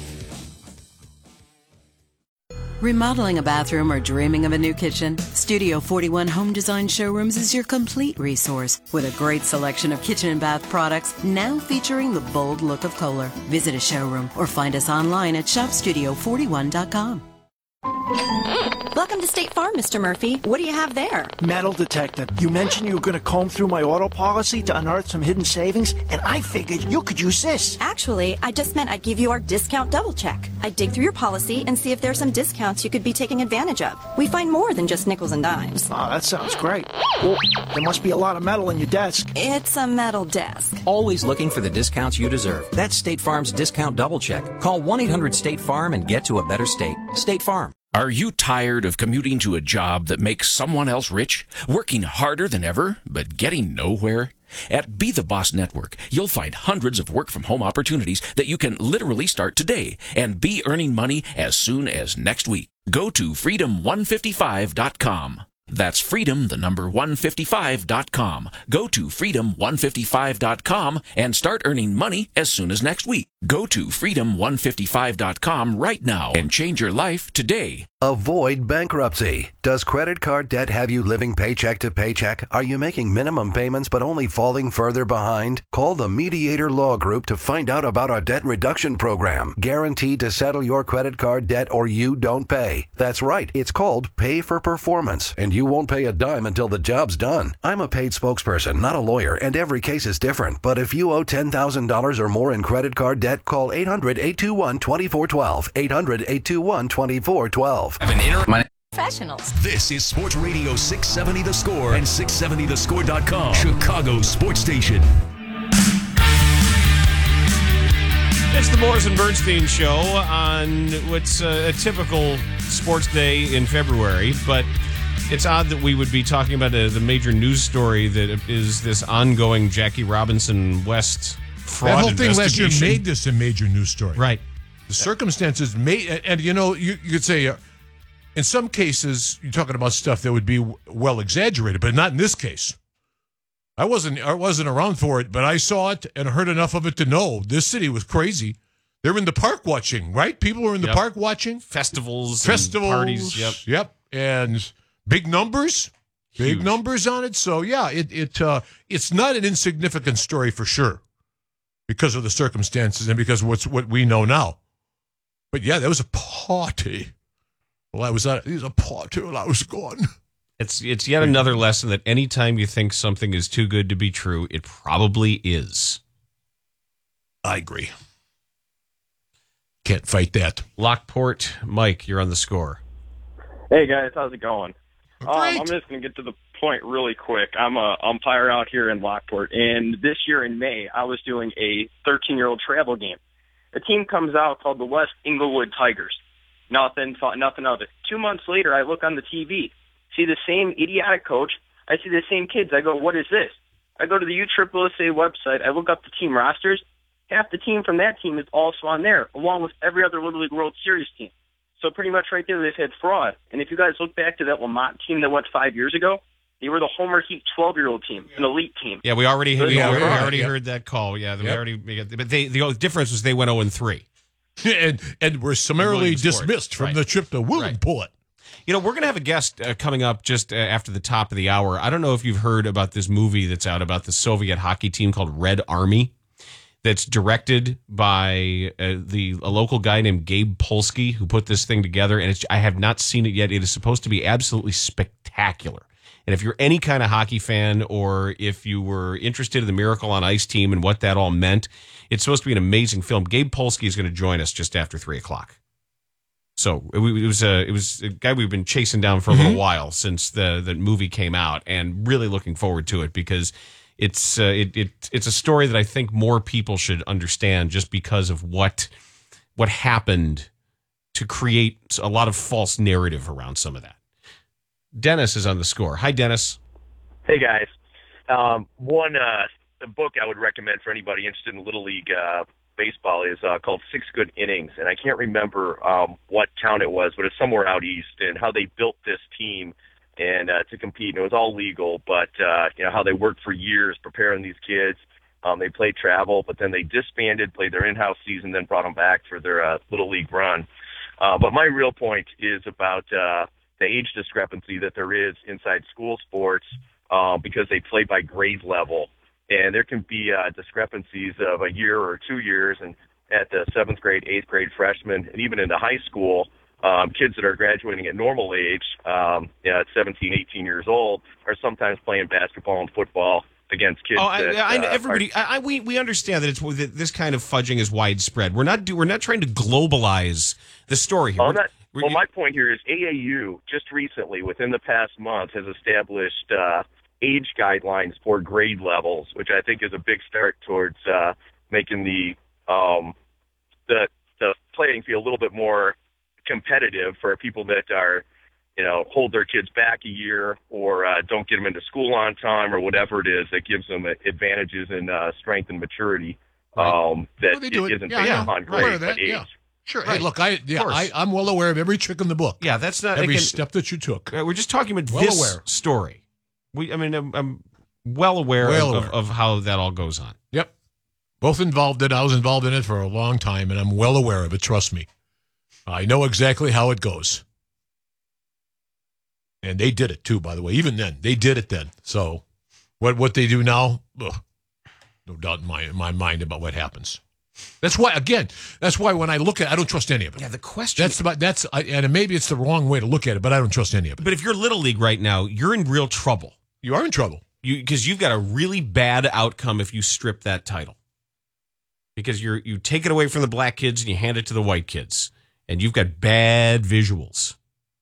Remodeling a bathroom or dreaming of a new kitchen? Studio forty-one Home Design Showrooms is your complete resource with a great selection of kitchen and bath products now featuring the bold look of Kohler. Visit a showroom or find us online at shop studio forty-one dot com. Welcome to State Farm, Mister Murphy. What do you have there? Metal detector. You mentioned you were going to comb through my auto policy to unearth some hidden savings, and I figured you could use this. Actually, I just meant I'd give you our discount double check. I'd dig through your policy and see if there's some discounts you could be taking advantage of. We find more than just nickels and dimes. Oh, that sounds great. Well, there must be a lot of metal in your desk. It's a metal desk. Always looking for the discounts you deserve. That's State Farm's discount double check. Call one eight hundred state farm and get to a better state. State Farm. Are you tired of commuting to a job that makes someone else rich? Working harder than ever, but getting nowhere? At Be the Boss Network, you'll find hundreds of work-from-home opportunities that you can literally start today and be earning money as soon as next week. Go to freedom one fifty-five dot com. That's freedom, the number one fifty-five dot com. Go to freedom one fifty-five dot com and start earning money as soon as next week. Go to freedom one fifty-five dot com right now and change your life today. Avoid bankruptcy. Does credit card debt have you living paycheck to paycheck? Are you making minimum payments but only falling further behind? Call the Mediator Law Group to find out about our debt reduction program. Guaranteed to settle your credit card debt or you don't pay. That's right. It's called Pay for Performance, and you won't pay a dime until the job's done. I'm a paid spokesperson, not a lawyer, and every case is different. But if you owe ten thousand dollars or more in credit card debt, call eight hundred eight two one two four one two. eight hundred eight two one two four one two. Have an inter- My- Professionals. This is Sports Radio six seventy The Score and six seventy the score dot com, Chicago's sports station. It's the Morris and Bernstein Show on what's a, a typical sports day in February, but it's odd that we would be talking about a, the major news story that is this ongoing Jackie Robinson West fraud That whole thing last year investigation. made this a major news story. Right. The circumstances made, and, and you know, you, you could say, uh, in some cases, you're talking about stuff that would be w- well exaggerated, but not in this case. I wasn't, I wasn't around for it, but I saw it and heard enough of it to know this city was crazy. They're in the park watching, right? People were in the Yep. park watching Festivals, festivals, and parties. Yep. yep, and big numbers, big Huge. numbers on it. So yeah, it it uh, it's not an insignificant story for sure, because of the circumstances and because of what's what we know now. But yeah, there was a party. Well, I was at it was a party while I was gone. It's it's yet another lesson that anytime you think something is too good to be true, it probably is. I agree. Can't fight that. Lockport, Mike, you're on the score. Hey guys, how's it going? Um, Great. I'm just going to get to the point really quick. I'm a umpire out here in Lockport, and this year in May, I was doing a thirteen-year-old travel game. A team comes out called the West Inglewood Tigers. Nothing, thought nothing of it. Two months later, I look on the T V, see the same idiotic coach. I see the same kids. I go, what is this? I go to the U S S A website. I look up the team rosters. Half the team from that team is also on there, along with every other Little League World Series team. So pretty much right there, they've had fraud. And if you guys look back to that Lamont team that went five years ago, they were the Homer Heat twelve-year-old team, an elite team. Yeah, we already So we, they we were- already Yep. heard that call. Yeah, we Yep. already. we got- But they the difference was they went zero and three. and and were summarily Williamsport. dismissed from Right. the trip to Williamsport. You know, we're going to have a guest uh, coming up just uh, after the top of the hour. I don't know if you've heard about this movie that's out about the Soviet hockey team called Red Army. that's directed by uh, the a local guy named Gabe Polsky, who put this thing together. And it's, I have not seen it yet. It is supposed to be absolutely spectacular. And if you're any kind of hockey fan, or if you were interested in the Miracle on Ice team and what that all meant, it's supposed to be an amazing film. Gabe Polsky is going to join us just after three o'clock. So it, it was a it was a guy we've been chasing down for a little Mm-hmm. while since the the movie came out, and really looking forward to it because it's uh, it, it it's a story that I think more people should understand, just because of what what happened to create a lot of false narrative around some of that. Dennis is on the score. Hi, Dennis. Hey, guys. Um, one uh, the book I would recommend for anybody interested in Little League uh, baseball is uh, called Six Good Innings, and I can't remember um, what town it was, but it's somewhere out east, and how they built this team and uh, to compete. And it was all legal, but uh, you know how they worked for years preparing these kids. Um, they played travel, but then they disbanded, played their in-house season, then brought them back for their uh, Little League run. Uh, but my real point is about uh, the age discrepancy that there is inside school sports uh, because they play by grade level. And there can be uh, discrepancies of a year or two years, and at the seventh grade, eighth grade freshmen, and even into high school, um, kids that are graduating at normal age, um, you know, at seventeen, eighteen years old, are sometimes playing basketball and football against kids. Oh, I, that, I, uh, everybody, I, I, we we understand that it's that this kind of fudging is widespread. We're not do, we're not trying to globalize the story here. Are, We're- well, not, we're- well, my point here is A A U just recently, within the past month, has established uh, age guidelines for grade levels, which I think is a big start towards uh, making the um, the the playing field a little bit more competitive for people that are, you know, hold their kids back a year or uh, don't get them into school on time or whatever it is that gives them advantages in uh, strength and maturity um, that Well, they do it. isn't Yeah, based yeah. upon I'm aware grade of that, but age. yeah. Sure. Right. Hey, look, I yeah, course. I, I'm well aware of every trick in the book. Yeah, that's not every again, step that you took. Uh, we're just talking about Well this aware. story. We, I mean, I'm, I'm well aware, Well of, aware. Of, of how that all goes on. Yep. Both involved in it. I was involved in it for a long time, and I'm well aware of it. Trust me. I know exactly how it goes. And they did it, too, by the way. Even then, they did it then. So what what they do now, ugh, no doubt in my, in my mind about what happens. That's why, again, that's why when I look at it, I don't trust any of it. Yeah, the question... That's about, that's, I, and maybe it's the wrong way to look at it, but I don't trust any of it. But if you're Little League right now, you're in real trouble. You are in trouble. You because you've got a really bad outcome if you strip that title. Because you're you take it away from the black kids and you hand it to the white kids. And you've got bad visuals.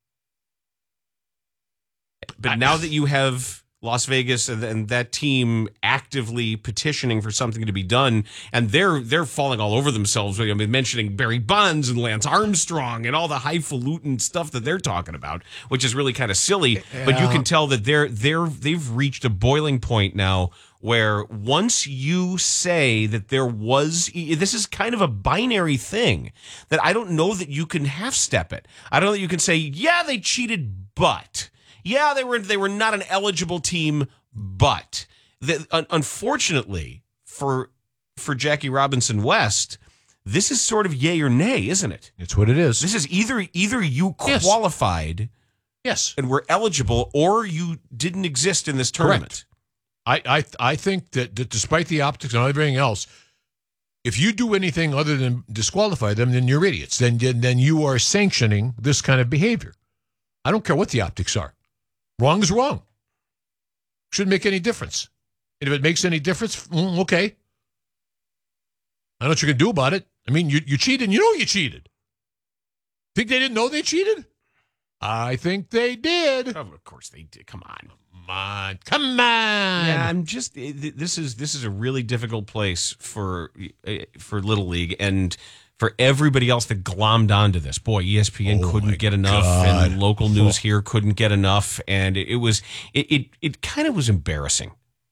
But now that you have Las Vegas and, and that team actively petitioning for something to be done, and they're they're falling all over themselves. I mean, mentioning Barry Bonds and Lance Armstrong and all the highfalutin stuff that they're talking about, which is really kind of silly. Yeah. But you can tell that they're they're they've reached a boiling point now, where once you say that there was, this is kind of a binary thing that I don't know that you can half step it. I don't know that you can say, yeah, they cheated, but. Yeah, they were they were not an eligible team, but the, un, unfortunately for for Jackie Robinson West, this is sort of yay or nay, isn't it? It's what it is. This is either either you Yes. qualified, yes, and were eligible, or you didn't exist in this tournament. Correct. I, I I think that, that despite the optics and everything else, if you do anything other than disqualify them, then you're idiots. Then then you are sanctioning this kind of behavior. I don't care what the optics are. Wrong is wrong. Shouldn't make any difference. And if it makes any difference, mm, okay. I know what you can do about it. I mean, you, you cheated, and you know you cheated. Think they didn't know they cheated? I think they did. Of course they did. Come on. Come on. Come on. Yeah, I'm just this is this is a really difficult place for for Little League and for everybody else that glommed onto this. Boy, E S P N Oh couldn't get enough, God. and local news Oh. here couldn't get enough, and it, it was it it, it kind of was embarrassing.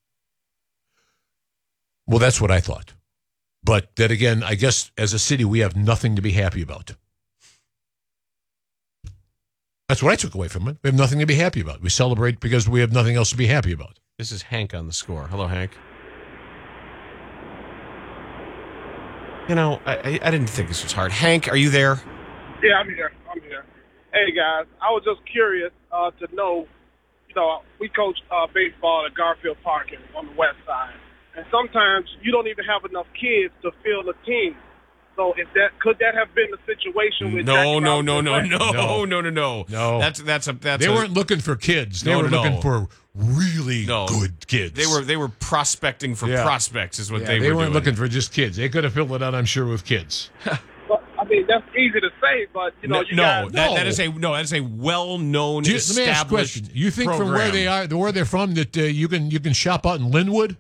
Well, that's what I thought. But then again, I guess as a city, we have nothing to be happy about. That's what I took away from it. We have nothing to be happy about. We celebrate because we have nothing else to be happy about. This is Hank on the score. Hello, Hank. You know, I, I, I didn't think this was hard. Hank, are you there? Yeah, I'm here. I'm here. Hey, guys, I was just curious uh, to know, you know, we coach uh, baseball at Garfield Park in, on the west side. and sometimes you don't even have enough kids to fill a team. So is that could that have been the situation with No, Jackie no, no, Robinson no, West? no, No. no, no, no. No. That's that's a that's They a, weren't looking for kids. They No, were no, looking no. for really No. good kids. They were they were prospecting for Yeah. prospects is what Yeah, they, they were weren't doing. looking for just kids. They could have filled it out, I'm sure, with kids. But, I mean, that's easy to say, but you know, no, you no, guys, that, that is a no. That is a well-known, Do you- let me ask you a established question. You think from where program. they are, where they're from, that uh, you can you can shop out in Linwood?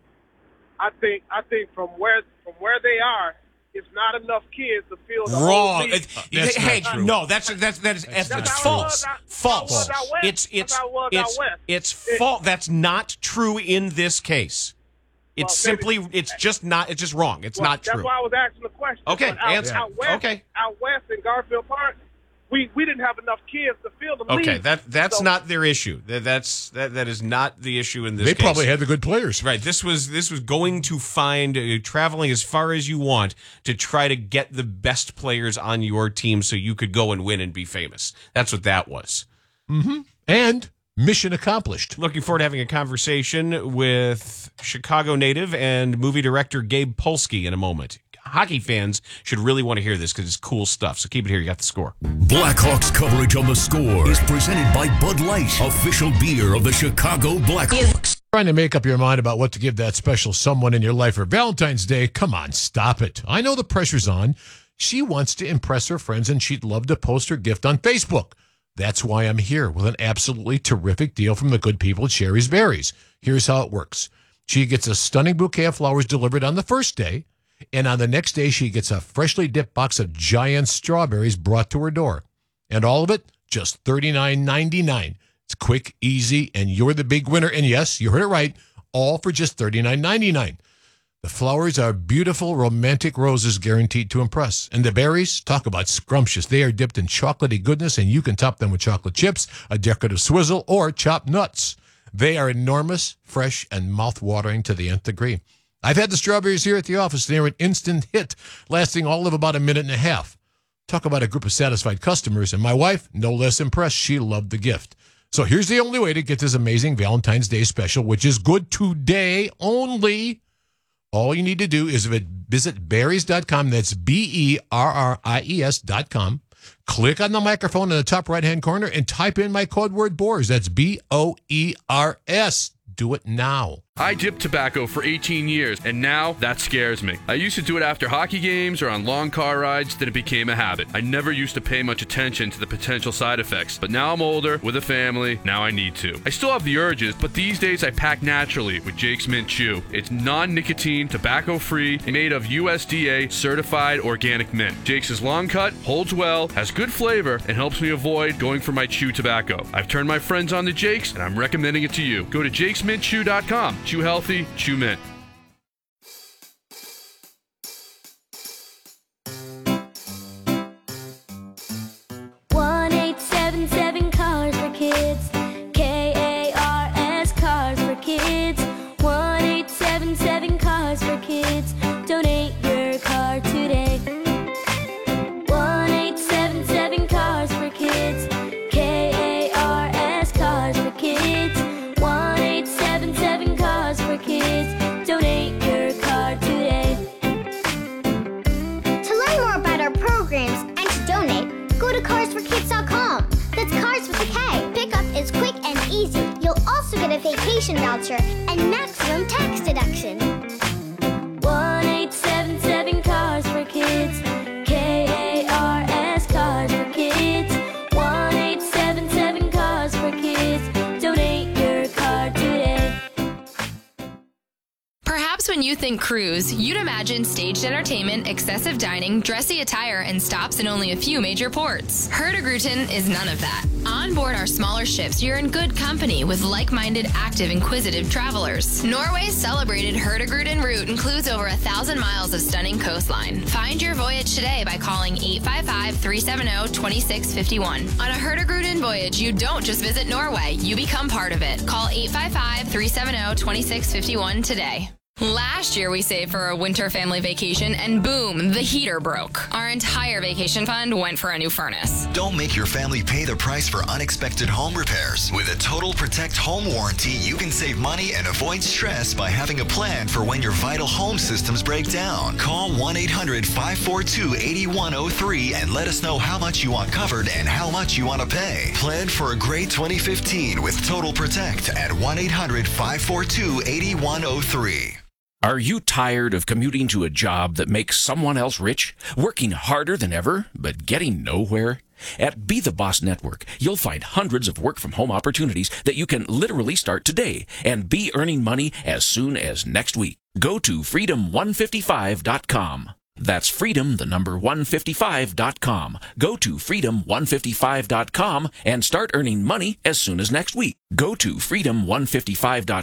I think I think from where from where they are, it's not enough kids to fill the whole Wrong. league. It- it- hey, no, that's that's that is that's, That's it's how it false. was out- False. how it was out west. It's it's That's how it was out it's west. it's It- false. That's not true in this case. It's Well, maybe- simply it's just not. It's just wrong. It's Well, not That's true. why I was asking the question. Okay, But out, answer. out west, Okay. out west in Garfield Park, we, we didn't have enough kids to fill the league. Okay, that that's So- not their issue. That that's that that is not the issue in this They case. probably had the good players. Right. This was this was going to find uh, traveling as far as you want to try to get the best players on your team so you could go and win and be famous. That's what that was. Mm-hmm. And mission accomplished. Looking forward to having a conversation with Chicago native and movie director Gabe Polsky in a moment. Hockey fans should really want to hear this because it's cool stuff. So keep it here. You got the score. Blackhawks coverage on the Score is presented by Bud Light, official beer of the Chicago Blackhawks. Trying to make up your mind about what to give that special someone in your life for Valentine's Day? Come on, stop it. I know the pressure's on. She wants to impress her friends, and she'd love to post her gift on Facebook. That's why I'm here with an absolutely terrific deal from the good people at Sherry's Berries. Here's how it works. She gets a stunning bouquet of flowers delivered on the first day, and on the next day, she gets a freshly dipped box of giant strawberries brought to her door. And all of it, just thirty-nine ninety-nine. It's quick, easy, and you're the big winner. And yes, you heard it right, all for just thirty-nine ninety-nine. The flowers are beautiful, romantic roses guaranteed to impress. And the berries, talk about scrumptious. They are dipped in chocolatey goodness, and you can top them with chocolate chips, a decorative swizzle, or chopped nuts. They are enormous, fresh, and mouth-watering to the nth degree. I've had the strawberries here at the office. They're an instant hit, lasting all of about a minute and a half. Talk about a group of satisfied customers. And my wife, no less impressed, she loved the gift. So here's the only way to get this amazing Valentine's Day special, which is good today only. All you need to do is visit berries dot com. That's B E R R I E S dot com. Click on the microphone in the top right-hand corner and type in my code word BORS. That's B O E R S. Do it now. I dipped tobacco for eighteen years, and now that scares me. I used to do it after hockey games or on long car rides, then it became a habit. I never used to pay much attention to the potential side effects, but now I'm older, with a family, now I need to. I still have the urges, but these days I pack naturally with Jake's Mint Chew. It's non-nicotine, tobacco-free, and made of U S D A certified organic mint. Jake's is long cut, holds well, has good flavor, and helps me avoid going for my chew tobacco. I've turned my friends on to Jake's, and I'm recommending it to you. Go to jakes mint chew dot com. Chew healthy, chew mint. one eight seven seven Cars for Kids. K A R S Cars for Kids. one eight seven seven Cars for Kids. Donate your car today. one eight seven seven Cars for Kids. K A R S Cars for Kids. one eight seven seven Cars for Kids. Donate your car today. To learn more about our programs and to donate, go to cars for kids dot com. That's Cars with a K. Pickup is quick and easy. You'll also get a vacation voucher and maximum tax deduction. one eight seven seven Cars for Kids. K A R S Cars for Kids. one eight seven seven Cars for Kids. Donate your car today. Perhaps when you think cruise, you'd imagine staged entertainment, excessive dining, dressy attire, and stops in only a few major ports. Hurtigruten is none of that. On board our smaller ships, you're in good company with like-minded, active, inquisitive travelers. Norway's celebrated Hurtigruten route includes over a thousand miles of stunning coastline. Find your voyage today by calling eight five five, three seven zero, two six five one. On a Hurtigruten voyage, you don't just visit Norway, you become part of it. Call eight five five, three seven zero, two six five one today. Last year, we saved for a winter family vacation, and boom, the heater broke. Our entire vacation fund went for a new furnace. Don't make your family pay the price for unexpected home repairs. With a Total Protect home warranty, you can save money and avoid stress by having a plan for when your vital home systems break down. Call one eight hundred five four two eight one zero three and let us know how much you want covered and how much you want to pay. Plan for a great twenty fifteen with Total Protect at one eight hundred five four two eight one zero three. Are you tired of commuting to a job that makes someone else rich, working harder than ever, but getting nowhere? At Be the Boss Network, you'll find hundreds of work-from-home opportunities that you can literally start today and be earning money as soon as next week. Go to freedom one fifty-five dot com. That's freedom, the number one fifty-five dot com. Go to freedom one fifty-five dot com and start earning money as soon as next week. Go to freedom one fifty-five dot